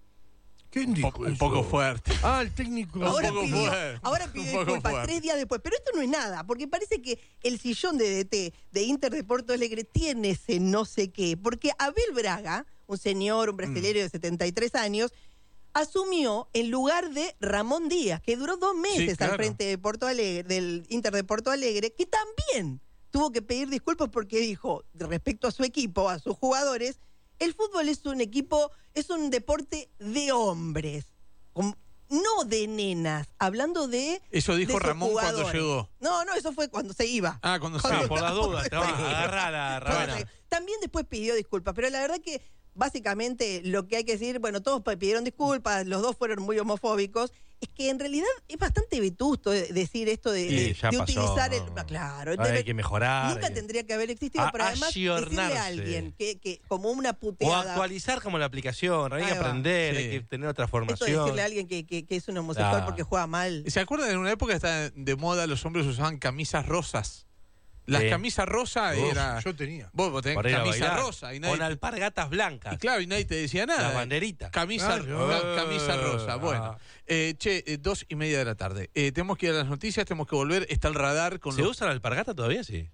¿Quién dijo Un eso? poco fuerte. Ah, el técnico. Ahora Un poco pidió, fuerte. ahora Un pidió poco disculpas fuerte. tres días después. Pero esto no es nada, porque parece que el sillón de D T de Inter de Porto Alegre tiene ese no sé qué. Porque Abel Braga, un señor, un brasileño de setenta y tres años, asumió en lugar de Ramón Díaz, que duró dos meses Sí, claro. al frente de Porto Alegre, del Inter de Porto Alegre, que también tuvo que pedir disculpas porque dijo, respecto a su equipo, a sus jugadores, el fútbol es un equipo, es un deporte de hombres. Con- no de nenas, hablando de Eso dijo de sus Ramón cuando jugadores. llegó. No, no, eso fue cuando se iba. Ah, cuando se Ah, iba. por las dudas, te vas a agarrar a Ravena. También después pidió disculpas, pero la verdad que básicamente lo que hay que decir, bueno, todos pidieron disculpas, los dos fueron muy homofóbicos, es que en realidad es bastante vetusto de- decir esto de, Sí, de- ya de pasó. utilizar el... Claro, Hay debe- que mejorar. nunca hay que- tendría que haber existido, A- pero además decirle ayornarse. a alguien que, que como una O puteada... actualizar como la aplicación. Hay que Ahí va. aprender, Sí. hay que tener otra Esto de formación. decirle a alguien que, que- que es un homosexual Ah. porque juega mal. ¿Se acuerdan? En una época está de moda, los hombres usaban camisas rosas. Las Sí. camisas rosas Uf, era... yo tenía. Vos, vos tenés Para ir a camisa bailar. rosa. Y, nadie, Con alpargatas blancas. y claro, y nadie te decía nada. La banderita. Camisa, Claro. ca- camisa rosa. Ah. Bueno, eh, che, eh, dos y media de la tarde. Eh, tenemos que ir a las noticias, tenemos que volver. Está el radar con ¿Se los... usa la alpargata todavía? Sí.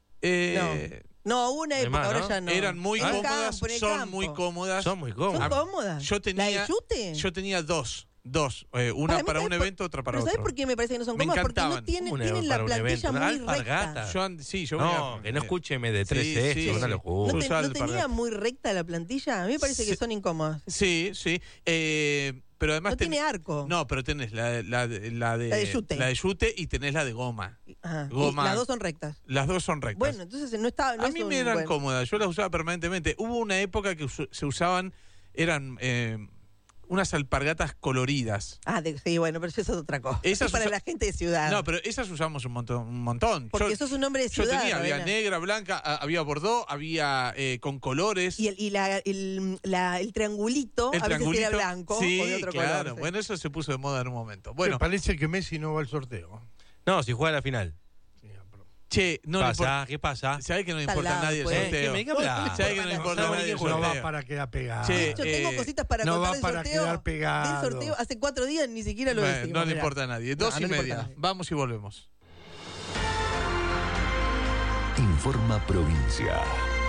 Eh, No, hubo una Hay época, más, ahora ¿no? ya no. Eran muy En el cómodas, campo, en el son campo. muy cómodas. Son muy ¿Son cómodas. cómodas? Yo tenía, ¿La de yute? yo tenía dos. Dos. Eh, una Para mí, para un ¿sabes por- evento, otra para Pero otro. ¿sabes por qué me parece que no son Me cómodas? Porque no encantaban. tienen, Un tienen evento la para un plantilla evento. muy Una recta. alpargata. Yo and- sí, yo No, venía- que no eh, escuche M D tres sí, S, sí, una sí. locura. ¿No, te- Usar no el tenía alpargata. muy recta la plantilla? A mí me parece que Sí. son incómodas. Sí, sí. Eh, pero además No ten- tiene arco. No, pero tenés la, la, de- la de La de yute. la de yute y tenés la de goma. Ajá. Y Goma. las dos son rectas. Las dos son rectas. Bueno, entonces no estaba. No a es mí un me eran buen- cómodas, yo las usaba permanentemente. Hubo una época que us- se usaban, eran eh, unas alpargatas coloridas. Ah, de- sí, bueno, pero eso es otra cosa. Esas Es para usa- la gente de ciudad. No, pero esas usamos un montón. Un montón. Porque yo, sos un hombre de yo ciudad. tenía, había Ravena. negra, blanca, a- había bordó, había eh, con colores. Y el, y la, el, la- el triangulito el a veces triangulito. era blanco sí, o de otro claro. color. sí. Bueno, eso se puso de moda en un momento. Bueno, Bueno, parece que Messi no va al sorteo. No, si juega la final. che, no le pasa? importa. ¿Qué pasa? ¿Sabés que no le Está importa a al lado, nadie el pues. sorteo? ¿Qué me habla? ¿Sabés que no le importa a No, nadie el no No sorteo? va para quedar pegado. Che, Yo tengo eh, cositas para no contar va del para sorteo. quedar pegado. Del sorteo hace cuatro días ni siquiera lo Bueno, decimos. no le mirá. importa a nadie. No, Dos no y le importa a media. nadie. Vamos y volvemos. Informa Provincia.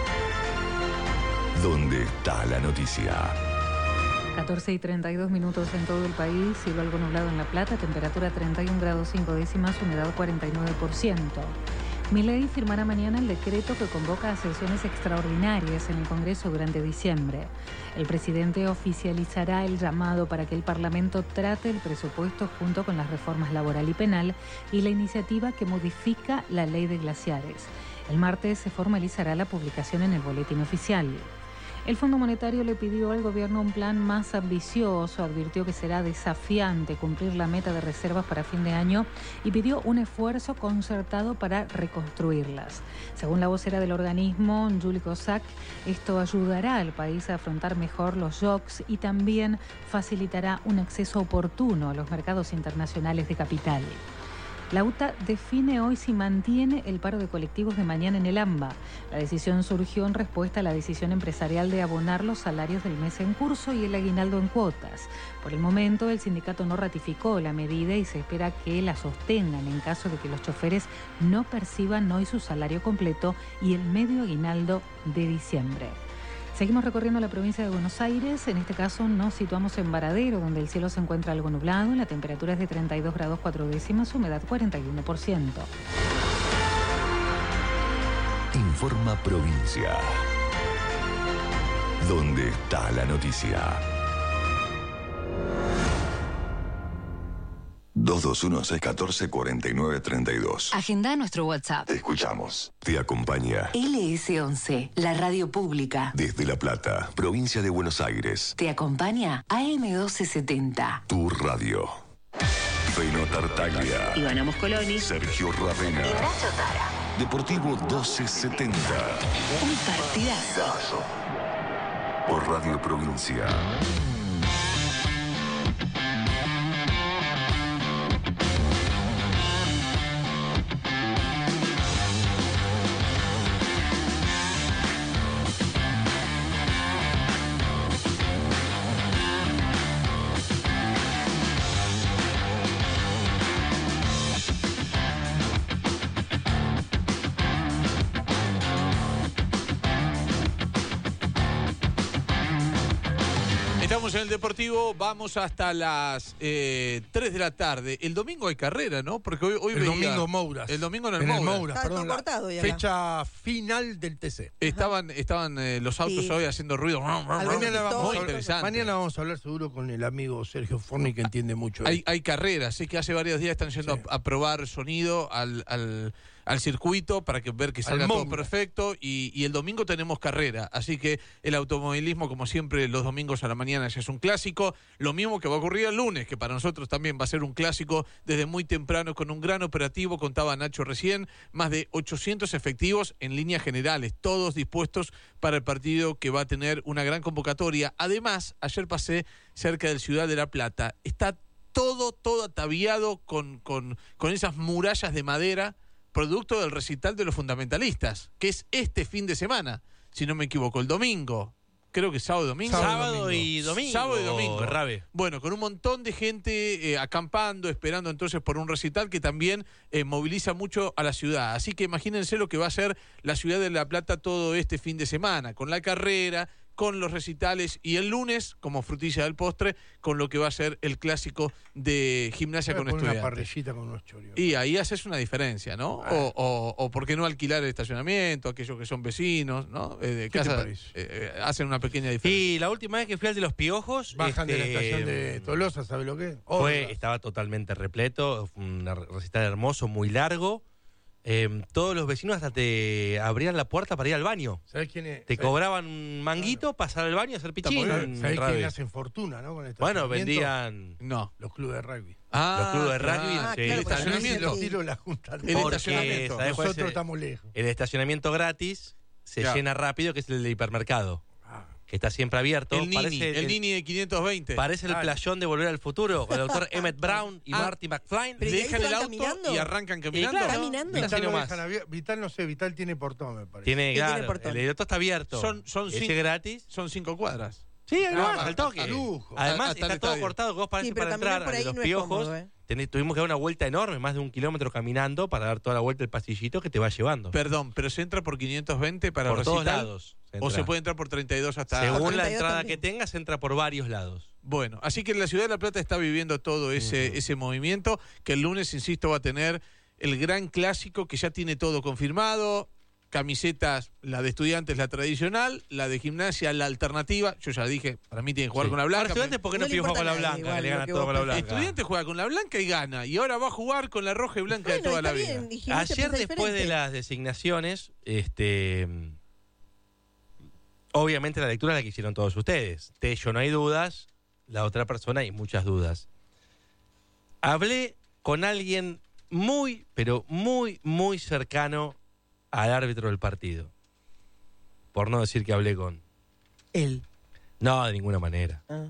¿Dónde está la noticia? catorce y treinta y dos minutos en todo el país, cielo algo nublado en La Plata, temperatura treinta y un grados cinco décimas, humedad cuarenta y nueve por ciento. Milei firmará mañana el decreto que convoca a sesiones extraordinarias en el Congreso durante diciembre. El presidente oficializará el llamado para que el Parlamento trate el presupuesto junto con las reformas laboral y penal y la iniciativa que modifica la ley de glaciares. El martes se formalizará la publicación en el boletín oficial. El Fondo Monetario le pidió al gobierno un plan más ambicioso, advirtió que será desafiante cumplir la meta de reservas para fin de año y pidió un esfuerzo concertado para reconstruirlas. Según la vocera del organismo, Julie Cossack, esto ayudará al país a afrontar mejor los shocks y también facilitará un acceso oportuno a los mercados internacionales de capital. La U T A define hoy si mantiene el paro de colectivos de mañana en el AMBA. La decisión surgió en respuesta a la decisión empresarial de abonar los salarios del mes en curso y el aguinaldo en cuotas. Por el momento, el sindicato no ratificó la medida y se espera que la sostengan en caso de que los choferes no perciban hoy su salario completo y el medio aguinaldo de diciembre. Seguimos recorriendo la provincia de Buenos Aires, en este caso nos situamos en Varadero, donde el cielo se encuentra algo nublado, la temperatura es de treinta y dos grados cuatro décimas, humedad cuarenta y uno por ciento. Informa Provincia. donde está la noticia. dos dos uno, seis uno cuatro, cuatro nueve tres dos. Agenda nuestro WhatsApp. Te escuchamos. Te acompaña L S once, la radio pública. desde La Plata, provincia de Buenos Aires. Te acompaña A M doce setenta. Tu radio. Feno Tartaglia. Ivana Moscoloni. Sergio Ravena. Y Nacho Tara. Deportivo doce setenta. Un partidazo. Por Radio Provincia. Estamos en el Deportivo, vamos hasta las eh, tres de la tarde. El domingo hay carrera, ¿no? Porque hoy, hoy El veía- domingo Mouras. El domingo en el En el Mouras. Mouras, Está perdón, todo la cortado ya. fecha final del T C. Estaban, estaban eh, los autos Sí. hoy haciendo ruido. Mañana vamos, Muy a hablar, interesante. mañana vamos a hablar seguro con el amigo Sergio Forni, que entiende mucho. Hay, hay carreras, sé que hace varios días están yendo Sí. a, a probar sonido al, al, al circuito para que ver que salga todo Mouras. perfecto y, y el domingo tenemos carrera, así que el automovilismo como siempre los domingos a la mañana ya es un clásico, lo mismo que va a ocurrir el lunes, que para nosotros también va a ser un clásico desde muy temprano con un gran operativo, contaba Nacho recién, más de ochocientos efectivos en líneas generales, todos dispuestos para el partido que va a tener una gran convocatoria. Además, ayer pasé cerca del Ciudad de La Plata, está todo, todo ataviado con, con, con esas murallas de madera, producto del recital de los fundamentalistas, que es este fin de semana, si no me equivoco, el domingo. Creo que sábado y domingo. Sábado y domingo. Sábado y domingo. Rabe. Bueno, con un montón de gente eh, acampando, esperando entonces por un recital que también eh, moviliza mucho a la ciudad. Así que imagínense lo que va a ser la ciudad de La Plata todo este fin de semana, con la carrera, con los recitales y el lunes, como frutilla del postre, con lo que va a ser el clásico de Gimnasia con Voy a poner una Estudiantes. parrillita con unos chorizos. Y ahí haces una diferencia, ¿no? O, o, o por qué no alquilar el estacionamiento, aquellos que son vecinos, ¿no? Eh, de ¿Qué te casa, parece? eh, eh, hacen una pequeña diferencia. Y la última vez que fui al de los Piojos, Bajan de la este, estación de Tolosa, ¿sabe lo que es? fue, Hordas. estaba totalmente repleto, fue un recital hermoso, muy largo. Eh, todos los vecinos hasta te abrían la puerta para ir al baño. ¿Sabés quién es? Te ¿Sabés? cobraban un manguito, pasar al baño, hacer pichín. ¿Sabés Rabe. quién hacen fortuna, no? Con el Bueno, estacionamiento? vendían No. Los clubes de rugby. Ah, los clubes de claro. rugby. Ah, sí. claro, El porque estacionamiento. no Los sé si- tiro la junta. El Porque, estacionamiento. ¿sabés cuál es Nosotros el- estamos lejos. El estacionamiento gratis se Ya. llena rápido, que es el del hipermercado, Ah. que está siempre abierto. El Nini, Parece el Nini de quinientos veinte. Parece el Ah. playón de Volver al Futuro, con el doctor Emmett Brown y Ah. Marty McFly. Pero ¿y ahí Dejan se el van auto caminando? y arrancan caminando. claro, ¿Caminando? Así Vital, no nomás. dejan abier- Vital no sé, Vital tiene portón, me parece. Tiene, ¿Qué tiene claro, portón? el otro está abierto. Son, son, Ese cinco, gratis. son cinco cuadras. Sí, ahí Ah, nomás, va, al toque. a lujo. Además, Hasta el está todo estadio. cortado, que vos parece Sí, pero para caminar entrar por a ahí los no es Piojos. cómodo, ¿eh? tenés- tuvimos que dar una vuelta enorme, más de un kilómetro caminando para dar toda la vuelta del pasillito que te va llevando. Perdón, pero se entra por quinientos veinte para por el todos recital. lados. O se puede entrar por treinta y dos hasta... Según treinta y la dos entrada también. que tengas, entra por varios lados. Bueno, así que la Ciudad de La Plata está viviendo todo ese, ese movimiento, que el lunes, insisto, va a tener el gran clásico que ya tiene todo confirmado. Camisetas, la de Estudiantes, la tradicional, la de Gimnasia, la alternativa. Yo ya dije, para mí tienen que jugar Sí. con la blanca. Ahora, Estudiantes, ¿por qué no, No le pidió jugar importa con la a nadie, blanca? Que le igual, gana lo que todo vos con la pensás. blanca. Estudiantes juega con la blanca y gana. Y ahora va a jugar con la roja y blanca de Bueno, toda está la vida. bien, y Gimnasia Ayer, piensa después de diferente. las designaciones, este, obviamente la lectura la que hicieron todos ustedes. Tello no hay dudas, la otra persona hay muchas dudas. Hablé con alguien muy, pero muy, muy cercano al árbitro del partido. Por no decir que hablé con... Él. No, de ninguna manera. Ah.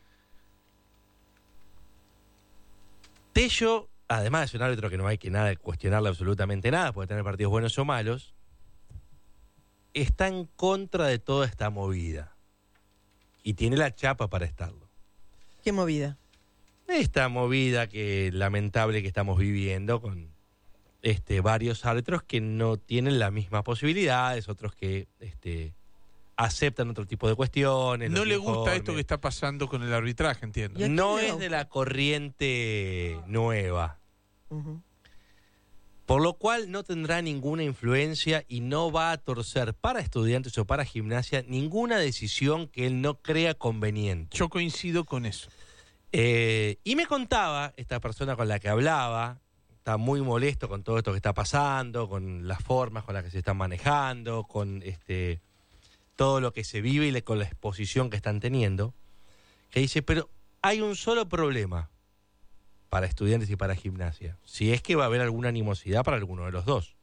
Tello, además de ser un árbitro que no hay que nada cuestionarle absolutamente nada, puede tener partidos buenos o malos, está en contra de toda esta movida. Y tiene la chapa para estarlo. ¿Qué movida? Esta movida que lamentable que estamos viviendo con este, varios árbitros que no tienen las mismas posibilidades, otros que este, aceptan otro tipo de cuestiones. No los le gusta informes. esto que está pasando con el arbitraje, entiendo. ¿Y a quién No le es gusta? de la corriente nueva. Ujú. Por lo cual no tendrá ninguna influencia y no va a torcer para Estudiantes o para Gimnasia ninguna decisión que él no crea conveniente. Yo coincido con eso. Eh, y me contaba, esta persona con la que hablaba, está muy molesto con todo esto que está pasando, con las formas con las que se están manejando, con este todo lo que se vive y le, con la exposición que están teniendo, que dice, pero hay un solo problema para Estudiantes y para Gimnasia, si es que va a haber alguna animosidad para alguno de los dos.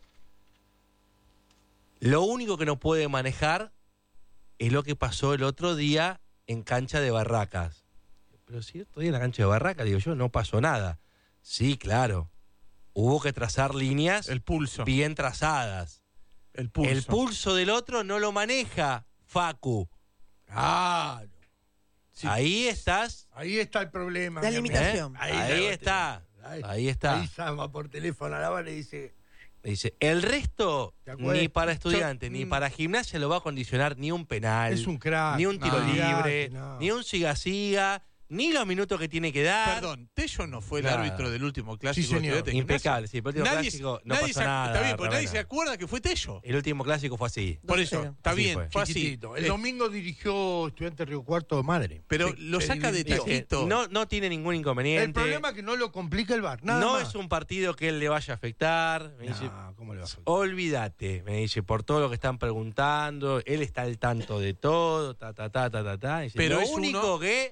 Lo único que no puede manejar es lo que pasó el otro día en cancha de Barracas. Pero si el otro día en la cancha de Barracas, digo yo, no pasó nada. Sí, claro. Hubo que trazar líneas el pulso. bien trazadas. El pulso. El pulso del otro no lo maneja Facu. Claro. Sí. Ahí estás. Ahí está el problema. La limitación. ¿Eh? Ahí, ahí está. Ahí, ahí está. Ahí llama por teléfono a la bala y dice... Dice, el resto, ni para Estudiantes, ni para Gimnasia lo va a condicionar ni un penal. Es un crack. Ni un tiro no, libre, no. ni un siga-siga, ni los minutos que tiene que dar. Perdón, Tello no fue el Nada. árbitro del último clásico. Sí, señor. de Impecable, sí, el último nadie, clásico no nadie pasó se, nada. Está bien, porque nadie Ramena. se acuerda que fue Tello. El último clásico fue así. Por eso, está Así bien, fue. fue así. Chiquitito. El Eh, domingo dirigió Estudiantes Río Cuarto de Madre. Pero Sí, lo el- saca de digo, taquito. No, no tiene ningún inconveniente. El problema es que no lo complica el V A R. Nada no más. es un partido que él le vaya a afectar. Me dice, No, ¿cómo le va a afectar? olvídate, me dice, por todo lo que están preguntando, él está al tanto de todo, ta, ta, ta, ta, ta, ta. Dice, Pero lo es único uno- que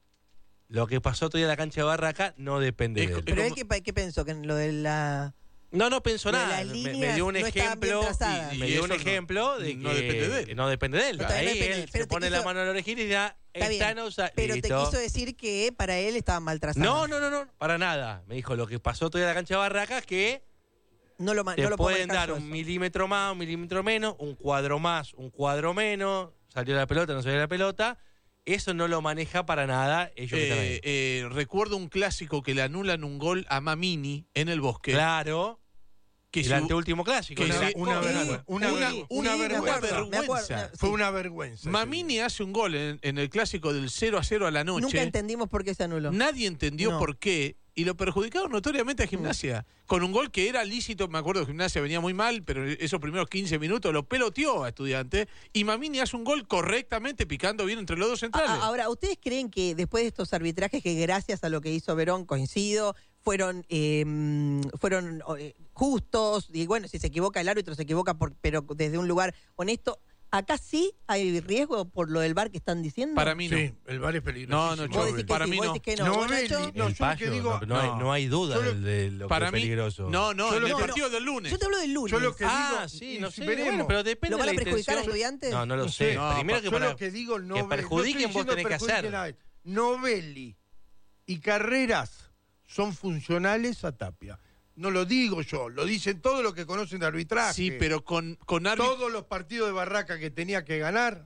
lo que pasó todavía en la cancha de Barraca no depende Es de co- él. Pero él, ¿qué, pa- qué pensó? Que en lo de la... No, no pensó Lo de nada. las Me, líneas me dio un no estaban bien ejemplo, trazadas. y- Y me dio un eso no- ejemplo de no que depende de él. que no depende de él. No, todavía no Ahí depende de él él. Pero se te pone la quiso- mano en la orejita y ya Está está bien, en offside. pero Listo. te quiso decir que para él estaba mal trazado. No, no, no, no, para nada. Me dijo, lo que pasó todavía en la cancha de Barracas que No lo, ma- te no lo puedo pueden manejar dar yo un eso. milímetro más, un milímetro menos, un cuadro más, un cuadro menos, salió la pelota, no salió la pelota. Eso no lo maneja para nada ellos que están ahí. Eh, eh, recuerdo un clásico que le anulan un gol a Mamini en el Bosque. Claro. Que el si- anteúltimo clásico. que ¿no? si- Una, Sí, vergüenza, una, una- vergüenza, una una me vergüenza. acuerdo, me acuerdo. vergüenza. Fue una vergüenza. Mamini hace un gol en, en el clásico del cero a cero a la noche. Nunca entendimos por qué se anuló. Nadie entendió No. por qué. Y lo perjudicaron notoriamente a Gimnasia. Con un gol que era lícito, me acuerdo que Gimnasia venía muy mal, pero esos primeros quince minutos lo peloteó a Estudiante. Y Mamini hace un gol correctamente, picando bien entre los dos centrales. Ah, ahora, ¿ustedes creen que después de estos arbitrajes que gracias a lo que hizo Verón, coincido, fueron eh, fueron eh, justos? Y bueno, si se equivoca el árbitro, se equivoca, por, pero desde un lugar honesto. ¿Acá sí hay riesgo por lo del V A R que están diciendo? Para mí no. Sí, el V A R es peligroso. No, no, ¿Vos yo- decís que para sí? mí ¿Vos no. decís que no? No, ¿Vos, Nelly, Nacho? no, El yo lo payo, que digo- no, no hay, no hay duda Yo lo- del- de lo Para que mí, es peligroso. no, no, Yo en lo el que- partido del lunes. Yo te hablo del lunes. Yo lo que Ah, digo, sí, y no sé. veremos. Bueno, pero depende ¿Lo van de a la perjudicar a intención. Estudiantes? No, no lo No sé. sé. No, Primero pa- que yo para lo que digo, no que ve- no perjudiquen, estoy vos tenés diciendo que hacer. perjudiquen a él. Novelli y Carreras son funcionales a Tapia. No lo digo yo, lo dicen todos los que conocen de arbitraje. Sí, pero con, con árbitro. Todos los partidos de Barraca que tenía que ganar,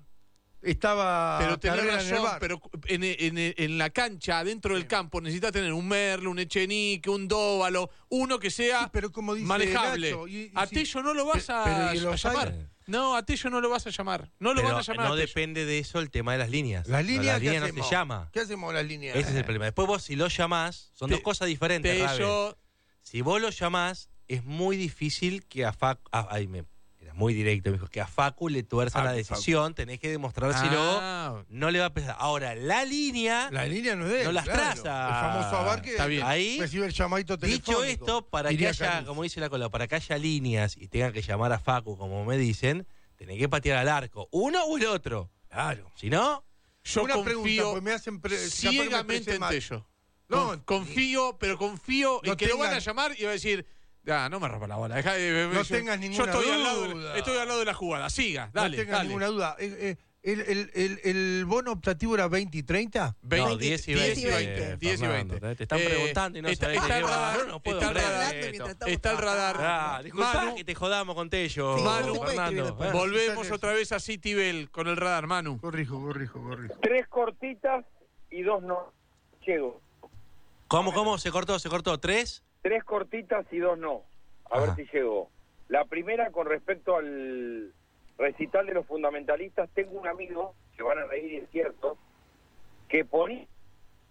estaba Pero tenés Carrera en el razón, V A R. pero en, en- en la cancha, adentro del campo, necesitas tener un Merlo, un Echenique, un Dóvalo, uno que sea Sí, pero como dice manejable. Nacho, y- y a si- Tello no lo vas Pe- a, pero ¿y a los llamar. hay? No, a Tello no lo vas a llamar. No lo Pero van a llamar. no a Tello. depende de eso el tema de las líneas. Las No, líneas, las ¿qué líneas no hacemos? se llama. ¿Qué hacemos las líneas? Ese es el problema. Después vos si lo llamás, son Te- dos cosas diferentes, Rabe. Tello, Si vos lo llamás, es muy difícil que a Facu... a- ay, me, era muy directo, me dijo, que a Facu le tuerza Ah, la Facu. decisión, tenés que demostrárselo, Ah. no le va a pesar. Ahora, la línea... La línea no es de él, No las claro. traza. El famoso Abar que Está bien. Ahí, recibe el llamadito telefónico. dicho esto, para que diría haya, Caruso. como dice la cola, para que haya líneas y tengan que llamar a Facu, como me dicen, tenés que patear al arco. Uno o el otro. Claro. Si no... yo Una pregunta, confío pues me hacen pre- capaz que me ciegamente expresé en mal. Tello. No, Con- confío, pero confío no en que lo van a tengan- llamar y va a decir, ah, no me rompa la bola. dejá de- No yo- tengas yo ninguna estoy Al lado de, duda. estoy al lado de la jugada. Siga, dale, no tengas dale. ninguna duda. Eh, eh, el, el, el, ¿El bono optativo era veinte y treinta? veinte, No, diez y diez veinte. y veinte. diez y Fernando, veinte. Te están Eh, preguntando y no está, sabés está de el qué va. radar, Yo no puedo está el creer radar, esto. está el radar. Ah, disculpá Manu, que te jodamos con Tello, Sí, Manu, se puede escribir Fernando. después. ¿eh? volvemos otra vez a Citibel con el radar, Manu. Corrijo, corrijo, corrijo. Tres cortitas y dos no. Llego. ¿Cómo, cómo? Se cortó, se cortó. ¿Tres? Tres cortitas y dos no. A Ajá. ver si llegó. La primera con respecto al recital de los fundamentalistas. Tengo un amigo, se van a reír y es cierto, que ponía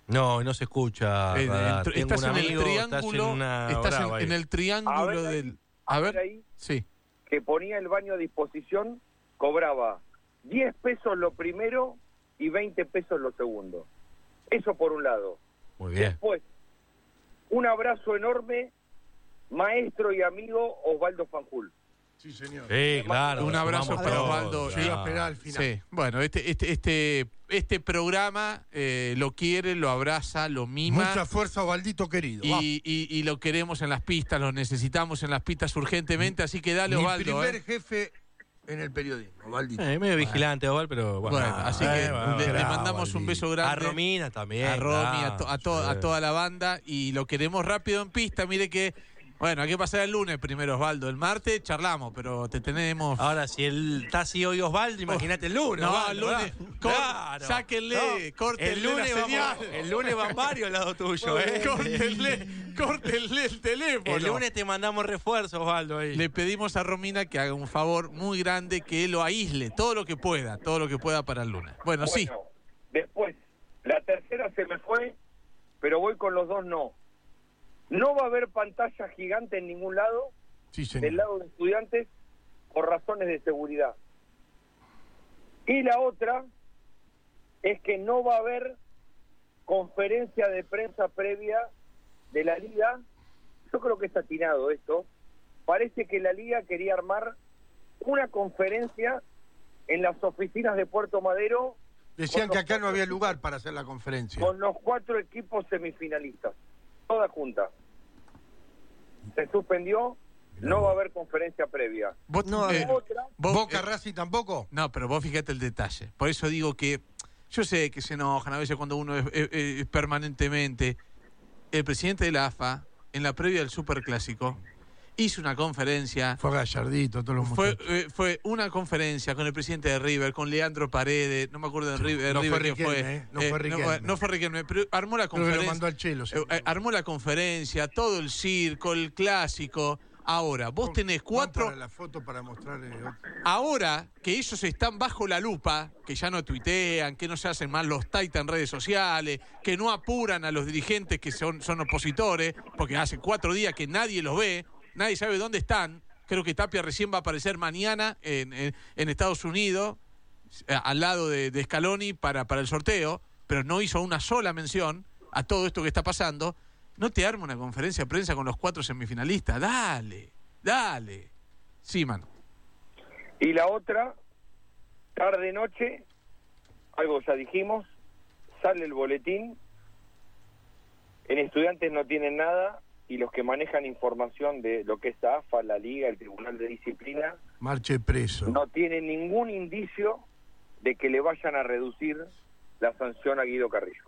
No, no se escucha. En- Radar. en- Tengo estás un en el amigo, triángulo, estás en, una estás en- brava ahí. en el triángulo A ver ahí, del... A ver, ahí, sí. que ponía el baño a disposición, cobraba diez pesos lo primero y veinte pesos lo segundo. Eso por un lado. Muy bien. Después, un abrazo enorme, maestro y amigo Osvaldo Fanjul. Sí, señor. Sí, claro. Un abrazo sumamos para todos, Osvaldo. Yo iba a esperar al final. Sí, bueno, este, este, este, este programa eh, lo quiere, lo abraza, lo mima. Mucha fuerza, Osvaldito querido. Va. Y, y, y lo queremos en las pistas, lo necesitamos en las pistas urgentemente, así que dale, Mi Osvaldo. primer eh. jefe en el periodismo, Osvaldito. Eh, medio vigilante, Oval, pero bueno. Bueno, así que Eh, bueno, le, le bravo, mandamos un beso grande. A Romina también. A Romy, claro, a, to- a, to- sí. a toda la banda, y lo queremos rápido en pista. Mire que, bueno, hay que pasar el lunes primero, Osvaldo. El martes charlamos, pero te tenemos... Ahora, si él está así hoy Osvaldo, imagínate el lunes. No, Osvaldo, el lunes, ¿verdad? cor- Claro. sáquenle, No, córtenle el lunes la vamos- señal. el lunes va Mario al lado tuyo, ¿eh? Córtenle, córtenle el teléfono. El lunes te mandamos refuerzos, Osvaldo. Ahí. Le pedimos a Romina que haga un favor muy grande, que lo aísle todo lo que pueda, todo lo que pueda para el lunes. Bueno, sí. Bueno, después, la tercera se me fue, pero voy con los dos no. No va a haber pantalla gigante en ningún lado, Sí, señor. del lado de estudiantes, por razones de seguridad. Y la otra es que no va a haber conferencia de prensa previa de la liga. Yo creo que está atinado esto. Parece que la liga quería armar una conferencia en las oficinas de Puerto Madero. Decían con que los acá no cuatro había equipos- lugar para hacer la conferencia. Con los cuatro equipos semifinalistas, toda junta. Se suspendió, no va a haber conferencia previa. Vos, No, eh, Otra, vos- ¿Boca eh, Racing tampoco? No, pero vos fíjate el detalle. Por eso digo que yo sé que se enojan a veces cuando uno es, es- es permanentemente. El presidente de la A F A, en la previa del Superclásico, hizo una conferencia. Fue Gallardito, todos los Fue, muchachos. eh, fue una conferencia con el presidente de River, con Leandro Paredes, no me acuerdo de Sí, River, no River fue que fue. Riquelme, ¿eh? No fue Riquelme. no, no fue Riquelme, pero armó la Creo que lo conferencia. mandó al Chelo. sí. Eh, eh, armó la conferencia, todo el circo, el clásico. Ahora, vos tenés Pon cuatro. para la foto para mostrar. eh, otro. Ahora que ellos están bajo la lupa, que ya no tuitean, que no se hacen más los taitas en redes sociales, que no apuran a los dirigentes que son, son opositores, porque hace cuatro días que nadie los ve, nadie sabe dónde están. Creo que Tapia recién va a aparecer mañana en, en- en Estados Unidos, eh, al lado de, de Scaloni para, para el sorteo, pero no hizo una sola mención a todo esto que está pasando. No te arma una conferencia de prensa con los cuatro semifinalistas. Dale, dale. Sí, mano. y la otra, tarde-noche, algo ya dijimos, sale el boletín, en estudiantes no tienen nada, y los que manejan información de lo que es A F A, la Liga, el Tribunal de Disciplina, Marche preso. no tienen ningún indicio de que le vayan a reducir la sanción a Guido Carrillo.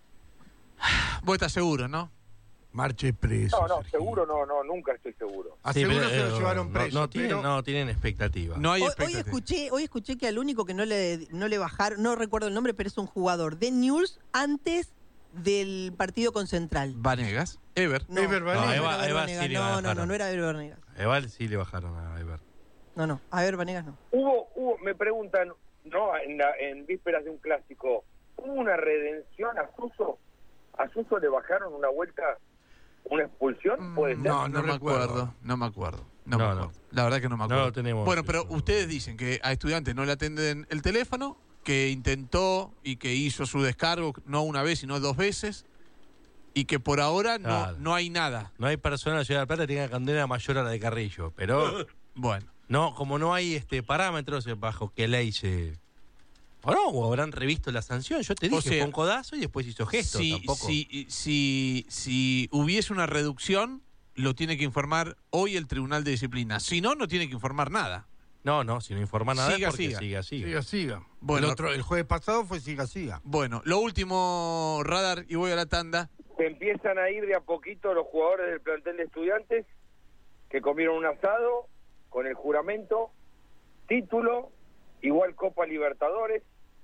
Vos estás seguro, ¿no? Marche preso. No, no, seguro no, no, nunca estoy seguro. A Sí, seguro pero, se lo eh, llevaron no- preso. No, tienen, pero- no tienen expectativa. No hay Hoy, hoy expectativa. escuché, hoy escuché que al único que no le, no le bajaron, no recuerdo el nombre, pero es un jugador de News antes del partido con Central. Vanegas, Ever. No, Ever no, Vanegas. no, No, era Eva- Ever Eva Vanegas. sí le no, no, no, bajaron. no era Ever Vanegas. A Eval sí le bajaron a Ever. No, no, a Ever Vanegas no. Hubo, hubo, me preguntan, ¿no? En, la- en vísperas de un clásico, ¿hubo una redención a Suso? ¿A Suso le bajaron una vuelta, una expulsión? ¿Puede ser? No, no, no me recuerdo. acuerdo, no me acuerdo. No, No, me no. acuerdo. La verdad que no me No acuerdo. lo tenemos Bueno, pero eso. ustedes dicen que a estudiantes no le atienden el teléfono, que intentó y que hizo su descargo no una vez, sino dos veces, y que por ahora no, Claro. no hay nada. No hay persona en la Ciudad de La Plata que tenga condena mayor a la de Carrillo. Pero, Bueno, no, como no hay este parámetros bajo qué ley se. O no, o habrán revisto la sanción. Yo te O dije, sea, fue un codazo y después hizo gesto. si, Tampoco. si, si, si hubiese una reducción, lo tiene que informar hoy el Tribunal de Disciplina. Si no, no tiene que informar nada. No, no, si no informa nada Siga, es porque siga. siga, siga. Siga, siga. Bueno. el, otro, el jueves pasado fue siga, siga. Bueno, lo último, Radar, y voy a la tanda. Se empiezan a ir de a poquito los jugadores del plantel de estudiantes que comieron un asado con el juramento, título, igual Copa Libertadores,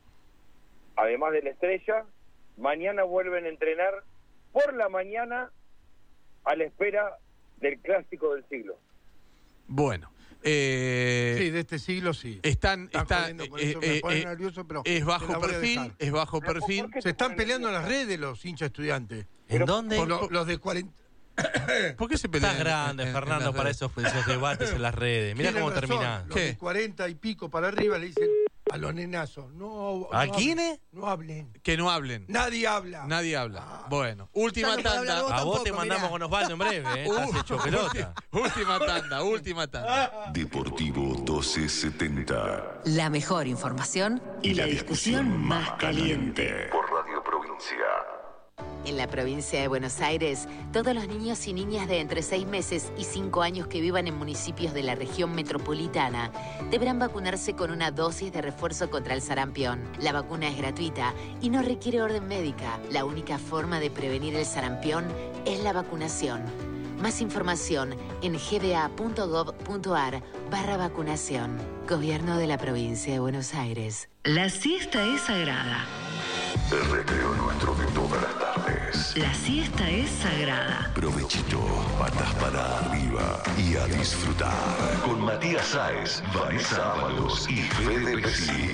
además de la estrella. Mañana vuelven a entrenar por la mañana a la espera del clásico del siglo. Bueno, Eh, sí, de este siglo sí. Están, están está, con eso, eh, me pone eh, nervioso, pero es te bajo la voy a perfil, dejar. es bajo perfil. Se están peleando en las redes los hinchas estudiantes. ¿En dónde? Por lo- los de cuarenta. ¿Por qué se pelean? Estás grande, en- en- en Fernando, las para redes? esos, esos debates en las redes. Mirá Tienen cómo razón, termina. Los de cuarenta y pico para arriba le dicen a los nenazos. No, ¿A no quiénes? hablen, No hablen. Que no hablen. Nadie habla. Nadie habla. Bueno, última Ya no puede tanda. hablar vos A vos te tampoco, mandamos mirá. con Osvaldo en breve, ¿eh? Estás Uh, hecho pelota. Última tanda, última tanda. Deportivo doce setenta. La mejor información Y la discusión más caliente. Por Radio Provincia. En la provincia de Buenos Aires, todos los niños y niñas de entre seis meses y cinco años que vivan en municipios de la región metropolitana deberán vacunarse con una dosis de refuerzo contra el sarampión. La vacuna es gratuita y no requiere orden médica. La única forma de prevenir el sarampión es la vacunación. Más información en gba.gov.ar barra vacunación. Gobierno de la provincia de Buenos Aires. La siesta es sagrada. El recreo nuestro de todas las tardes. La siesta es sagrada. Provechito, patas para arriba y a disfrutar. Con Matías Sáez, Vanessa Ábalos y Fede Pesci.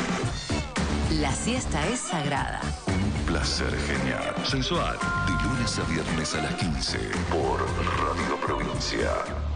La siesta es sagrada. Un placer genial. Sensual. De lunes a viernes a las quince. Por Radio Provincia.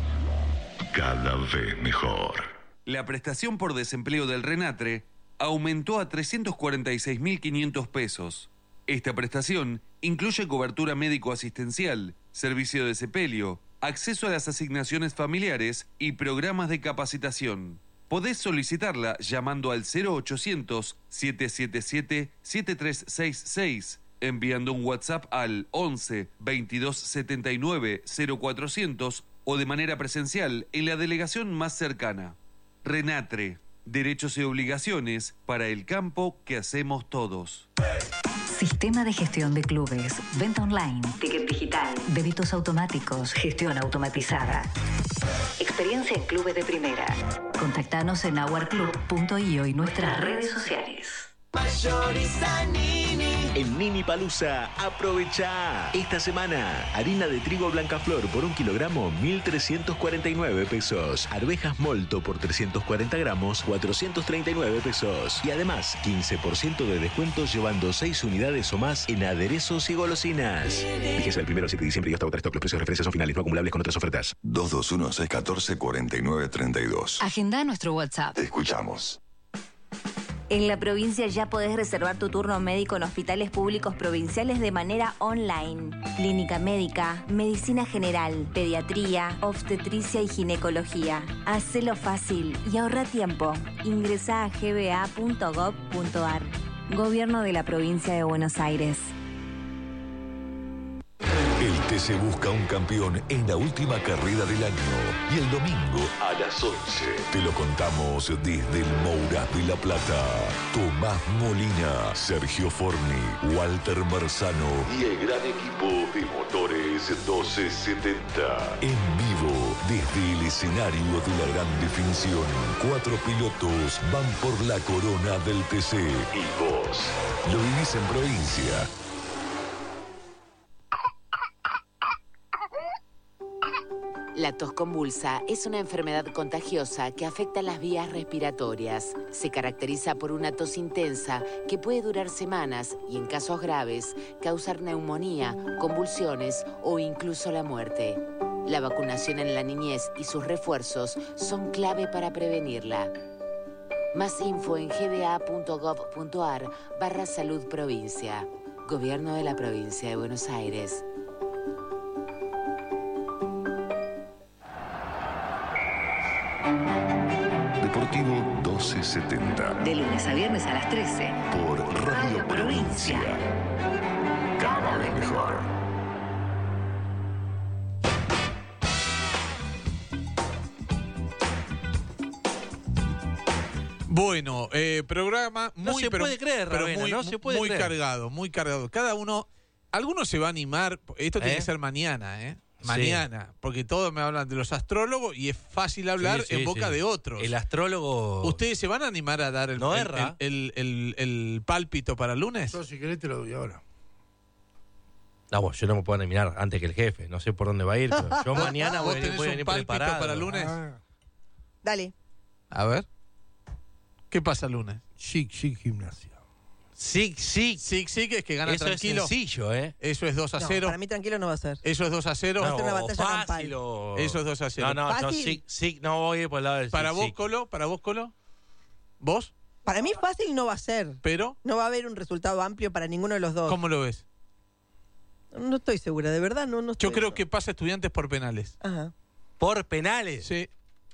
Cada vez mejor. La prestación por desempleo del RENATRE aumentó a trescientos cuarenta y seis mil quinientos pesos. Esta prestación incluye cobertura médico-asistencial, servicio de sepelio, acceso a las asignaciones familiares y programas de capacitación. Podés solicitarla llamando al cero ochocientos, siete siete siete, siete tres seis seis, enviando un WhatsApp al once, veintidós setenta y nueve, cero cuatrocientos o de manera presencial en la delegación más cercana. RENATRE. Derechos y obligaciones para el campo que hacemos todos. Sistema de gestión de clubes, venta online, ticket digital, débitos automáticos, gestión automatizada. Experiencia en clubes de primera. Contactanos en our club punto io y nuestras redes sociales. Mayoriza Nini. En Nini Palusa, aprovecha. Esta semana, harina de trigo Blancaflor por un kilogramo, mil trescientos cuarenta y nueve pesos. Arvejas Molto por trescientos cuarenta gramos, cuatrocientos treinta y nueve pesos. Y además, quince por ciento de descuento llevando seis unidades o más en aderezos y golosinas. Fíjese el primero al siete de diciembre y hasta agotar stock. Los precios de referencia son finales, no acumulables con otras ofertas. dos dos uno, seis uno cuatro, cuatro nueve tres dos. Agenda nuestro WhatsApp. Te escuchamos. En la provincia ya podés reservar tu turno médico en hospitales públicos provinciales de manera online. Clínica médica, medicina general, pediatría, obstetricia y ginecología. Hacelo fácil y ahorra tiempo. Ingresá a g b a punto gov punto ar. Gobierno de la provincia de Buenos Aires. El T C busca un campeón en la última carrera del año. Y el domingo a las once te lo contamos desde el Mourás de La Plata. Tomás Molina, Sergio Forni, Walter Marzano y el gran equipo de Motores doce setenta. En vivo, desde el escenario de la gran definición, cuatro pilotos van por la corona del T C. Y vos lo vivís en provincia. La tos convulsa es una enfermedad contagiosa que afecta las vías respiratorias. Se caracteriza por una tos intensa que puede durar semanas y, en casos graves, causar neumonía, convulsiones o incluso la muerte. La vacunación en la niñez y sus refuerzos son clave para prevenirla. Más info en g b a punto gov punto ar barra salud provincia. Gobierno de la provincia de Buenos Aires. Deportivo doce setenta. De lunes a viernes a las trece. Por Radio Provincia. Cada vez mejor. Bueno, eh, programa muy, No se pero, puede creer, pero Ravena, muy, no se puede muy creer. cargado, muy cargado. Cada uno, algunos se va a animar. Esto tiene ¿Eh? que ser mañana, ¿eh? Mañana, porque todos me hablan de los astrólogos y es fácil hablar Sí, sí, en boca sí. de otros. El astrólogo. ¿Ustedes se van a animar a dar el, No el, erra. el, el- el- el pálpito para el lunes? Yo, si querés, te lo doy ahora. No, bueno, yo no me puedo eliminar antes que el jefe. No sé por dónde va a ir, pero yo mañana ¿Vos voy, tenés voy a un venir pálpito preparado. para el lunes? Ah, Dale. A ver. ¿Qué pasa el lunes? Chic, chic, Gimnasia. Sig, sig. Sig, sig es que gana Eso tranquilo. es sencillo, ¿eh? Eso es dos a cero. No, para mí tranquilo no va a ser. Eso es dos a cero. Va a ser una batalla fácil campal. o- Eso es dos a cero. No, no, yo ¿Fácil? sig, sig, no voy por el lado del Para sig, vos, sig. Colo, para vos, Colo. ¿Vos? Para mí fácil no va a ser. Pero, No va a haber un resultado amplio para ninguno de los dos. ¿cómo lo ves? No estoy segura, de verdad no, no estoy Yo creo que pasa Estudiantes por penales. Ajá. ¿Por penales? Sí.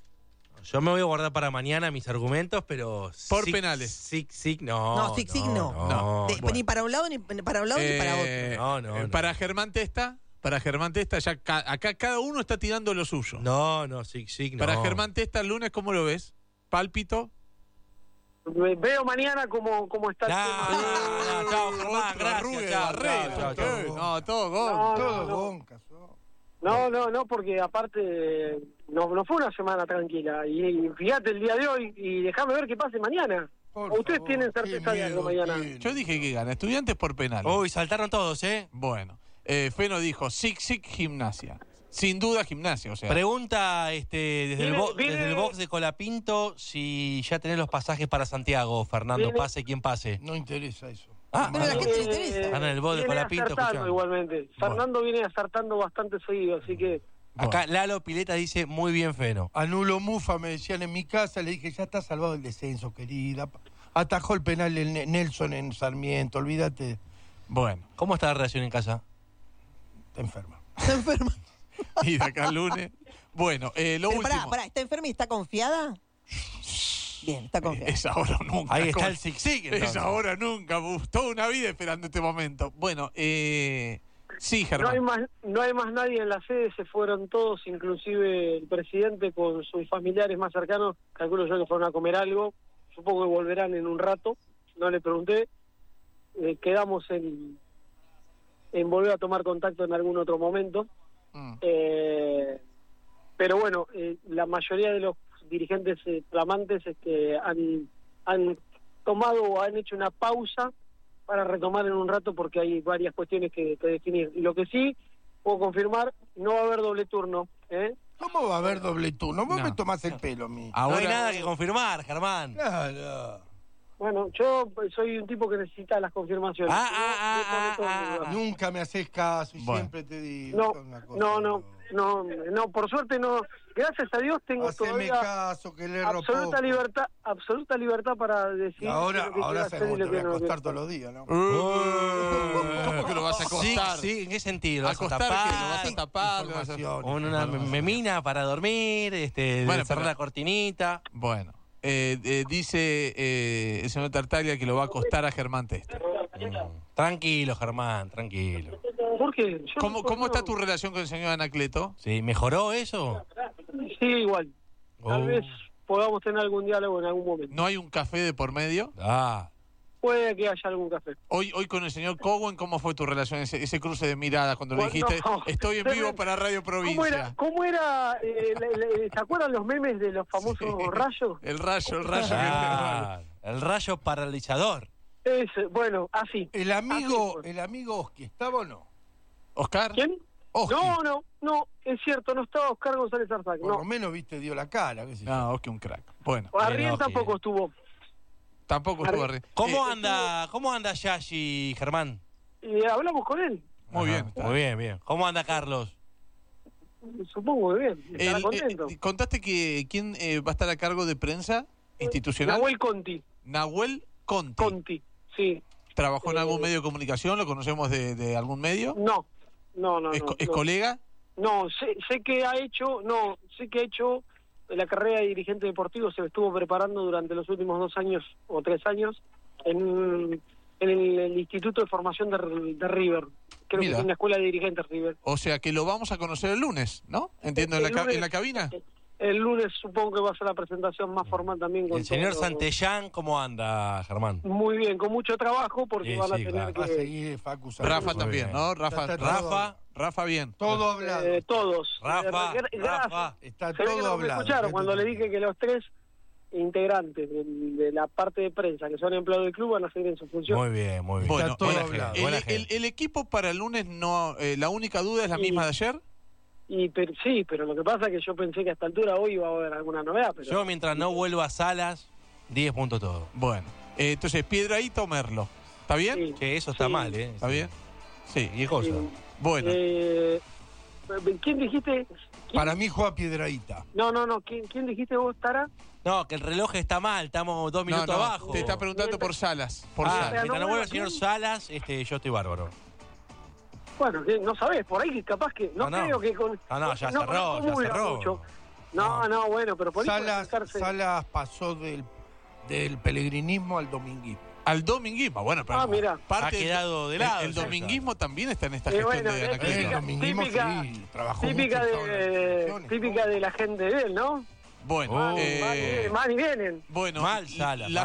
Yo me voy a guardar para mañana mis argumentos, pero... Por sig, penales. Sig, sig, no. No, sig, sig, no. No. De- Ni para un lado ni para un lado ni para otro. Eh, No, no, eh, no. Para Germán Testa, para Germán Testa, ya ca- acá cada uno está tirando lo suyo. No, no, sig, sig, no. Para Germán Testa el lunes, ¿cómo lo ves? ¿Pálpito? Me veo mañana cómo, cómo está el No, tema. no, no, chao, Germán, Otro gracias, Rubio de chao, Barrera. chao, chao, Eh, chao. No, todo gol. No, Todo no, no. boncas. ¿no? No, no, no, porque aparte no, no fue una semana tranquila. Y, y fíjate el día de hoy y déjame ver qué pase mañana. Por ¿O ustedes favor, tienen qué certeza de algo miedo mañana? tiene. Yo dije que gana. Estudiantes por penales. Uy, saltaron todos, ¿eh? Bueno, eh, Feno dijo Sig Sig Gimnasia. Sin duda Gimnasia, o sea. Pregunta este, desde, el Viene- bo- viene- desde el box de Colapinto si ya tenés los pasajes para Santiago, Fernando. Viene- Pase quien pase. No interesa eso. Ah, Pero a la gente le interesa. Están en el bol de viene Colapinto acertando escuchando. igualmente. Fernando viene acertando bastante seguido, así que... Acá Lalo Pileta dice muy bien Feno. Anulo Mufa, me decían en mi casa, le dije, ya está salvado el descenso, querida. Atajó el penal el Ne- Nelson en Sarmiento, olvídate. Bueno, ¿Cómo está la relación en casa? Está enferma. Está enferma. y de acá al lunes. Bueno, eh, lo Pero último. pará, pará, ¿está enferma y está confiada? Bien, está confiada. Es ahora o nunca. Ahí está ¿cómo? el Sig Sig. Es entonces. ahora o nunca. Uf, toda una vida esperando este momento. Bueno, eh, sí, No hay, Germán. más, no hay más nadie en la sede, se fueron todos, inclusive el presidente con sus familiares más cercanos, calculo yo que fueron a comer algo, supongo que volverán en un rato, no le pregunté, eh, quedamos en, en volver a tomar contacto en algún otro momento, Mm. eh, pero bueno, eh, la mayoría de los dirigentes eh, flamantes este, han, han tomado o han hecho una pausa para retomar en un rato porque hay varias cuestiones que, que definir. Y lo que sí puedo confirmar, no va a haber doble turno. ¿eh? ¿Cómo va a haber doble turno? Vos No. me tomás el pelo, mi. No hay Ahora, nada que confirmar, Germán. Claro. Bueno, yo pues, soy un tipo que necesita las confirmaciones. Ah, No, ah, ah, me pone ah, todo en ah, duda. Nunca me haces caso y Bueno. siempre te digo. No, es una cosa, no, no, no, no, por suerte no. Gracias a Dios tengo Haceme todavía caso, que le erro absoluta poco. libertad, absoluta libertad para decidir. Y ahora, qué es lo que ahora quiero hacer y sabemos, lo te voy que a no acostar quiero todos los días, ¿no? Uh, ¿cómo que lo vas a Sí, acostar? sí, ¿en qué sentido? ¿Lo vas a Acostar que tapar? lo vas a tapar. lo vas a- Información. Una memina para dormir, este, Bueno, cerrar pero- la cortinita. Bueno, eh, eh, dice eh, el señor Tartaglia que lo va a costar a Germán Testa. Tranquilo, Germán, tranquilo. ¿Por qué? Yo ¿Cómo, no- ¿Cómo está no- tu relación con el señor Anacleto? Sí, ¿mejoró eso? Sí, igual. Tal Oh. vez podamos tener algún diálogo en algún momento. ¿No hay un café de por medio? Ah, Puede que haya algún café. Hoy, hoy con el señor Cowen, ¿cómo fue tu relación? Ese, ese cruce de miradas cuando le Bueno, dijiste, no. estoy en vivo para Radio ¿Cómo era? Provincia. ¿Cómo era eh, le- le- ¿Se acuerdan los memes de los famosos Sí. rayos? El rayo, el rayo. que- ah, el rayo paralizador. Ese, bueno, así. El amigo, Así fue. el amigo Oski, ¿estaba o no? ¿Oscar? ¿Quién? Oski. No, no, no, es cierto, no estaba Oscar González Arzac, Por no. lo menos, viste, dio la cara. Qué sé yo. No, Oski un crack. Bueno, Arrién Oski. tampoco estuvo. tampoco estuvo arriba. ¿Cómo Eh, anda, cómo anda Yashi, Germán? Y hablamos con él, Muy Ajá, bien. está. Muy bien, bien. ¿Cómo anda Carlos? supongo que bien, estará El- contento. eh, contaste que quién eh, va a estar a cargo de prensa institucional. Nahuel Conti, Nahuel Conti. Conti, sí. ¿Trabajó en Eh, algún medio de comunicación? ¿Lo conocemos de, de algún medio? No, no, no. ¿Es, no, co- es no. colega? No, sé, sé que ha hecho, no, sé que ha hecho la carrera de dirigente deportivo, se estuvo preparando durante los últimos dos años o tres años en, en el, el Instituto de Formación de, de River. Creo Mira. que es una escuela de dirigentes River. O sea que lo vamos a conocer el lunes, ¿no? Entiendo, en la, El ca- lunes- en la cabina. El lunes supongo que va a ser la presentación más formal también. Con El señor todo- Santellán, ¿cómo anda, Germán? Muy bien, con mucho trabajo porque Sí, van a sí, tener claro. Va a que... seguir Facu Sánchez. Rafa Muy también, bien. ¿no? Rafa, Está- está todo- Rafa, Rafa bien. Todo hablado. eh, todos. Rafa, Eh, gra- gracias. Rafa. Está Se ve que todo no me hablado. escucharon quédate cuando le tranquilo. dije que los tres integrantes de, de la parte de prensa que son empleados del club van a seguir en su función. Muy bien, muy bien. Bueno, todo buena hablado. gente, El, buena el- gente. el equipo para el lunes, no, eh, la única duda es la Sí. misma de ayer. Y pero, sí, pero lo que pasa es que yo pensé que a esta altura hoy iba a haber alguna novedad. Pero... Yo mientras no vuelva a Salas, diez puntos todo. Bueno, eh, entonces Piedrahita o Merlo. ¿Está bien? Sí. Que eso está Sí. mal, ¿eh? ¿Está bien? Sí. Viejoso. Sí. Bueno. Eh, ¿Quién dijiste? ¿Quién? Para mí juega Piedrahita. No, no, no. ¿Quién, quién dijiste vos, Tara? No, que el reloj está mal, estamos dos minutos no, no, abajo. te está preguntando por Salas. Por ah, Salas. mientras no no vuelva el vuelva, señor ¿quién? Salas, este, yo estoy bárbaro. Bueno, que no sabés, por ahí que capaz que... No, No, no. creo que con... No, no, ya no, cerró, no ya comulga cerró. mucho. No, no, bueno, pero por ahí puede Salas, acercarse. Salas pasó del, del pelegrinismo al dominguismo. Al dominguismo, bueno, pero Ah, mira. parte Ha quedado de lado El, el ese dominguismo también está en esta Eh, gestión bueno, de es Anacleto. El típica- dominguismo típica- sí, trabajó Típica mucho. estaba en las de, elecciones, típica todo. de la gente de él, ¿no? Bueno, Oh. eh, Van y vienen. bueno, Mal, y Salas, la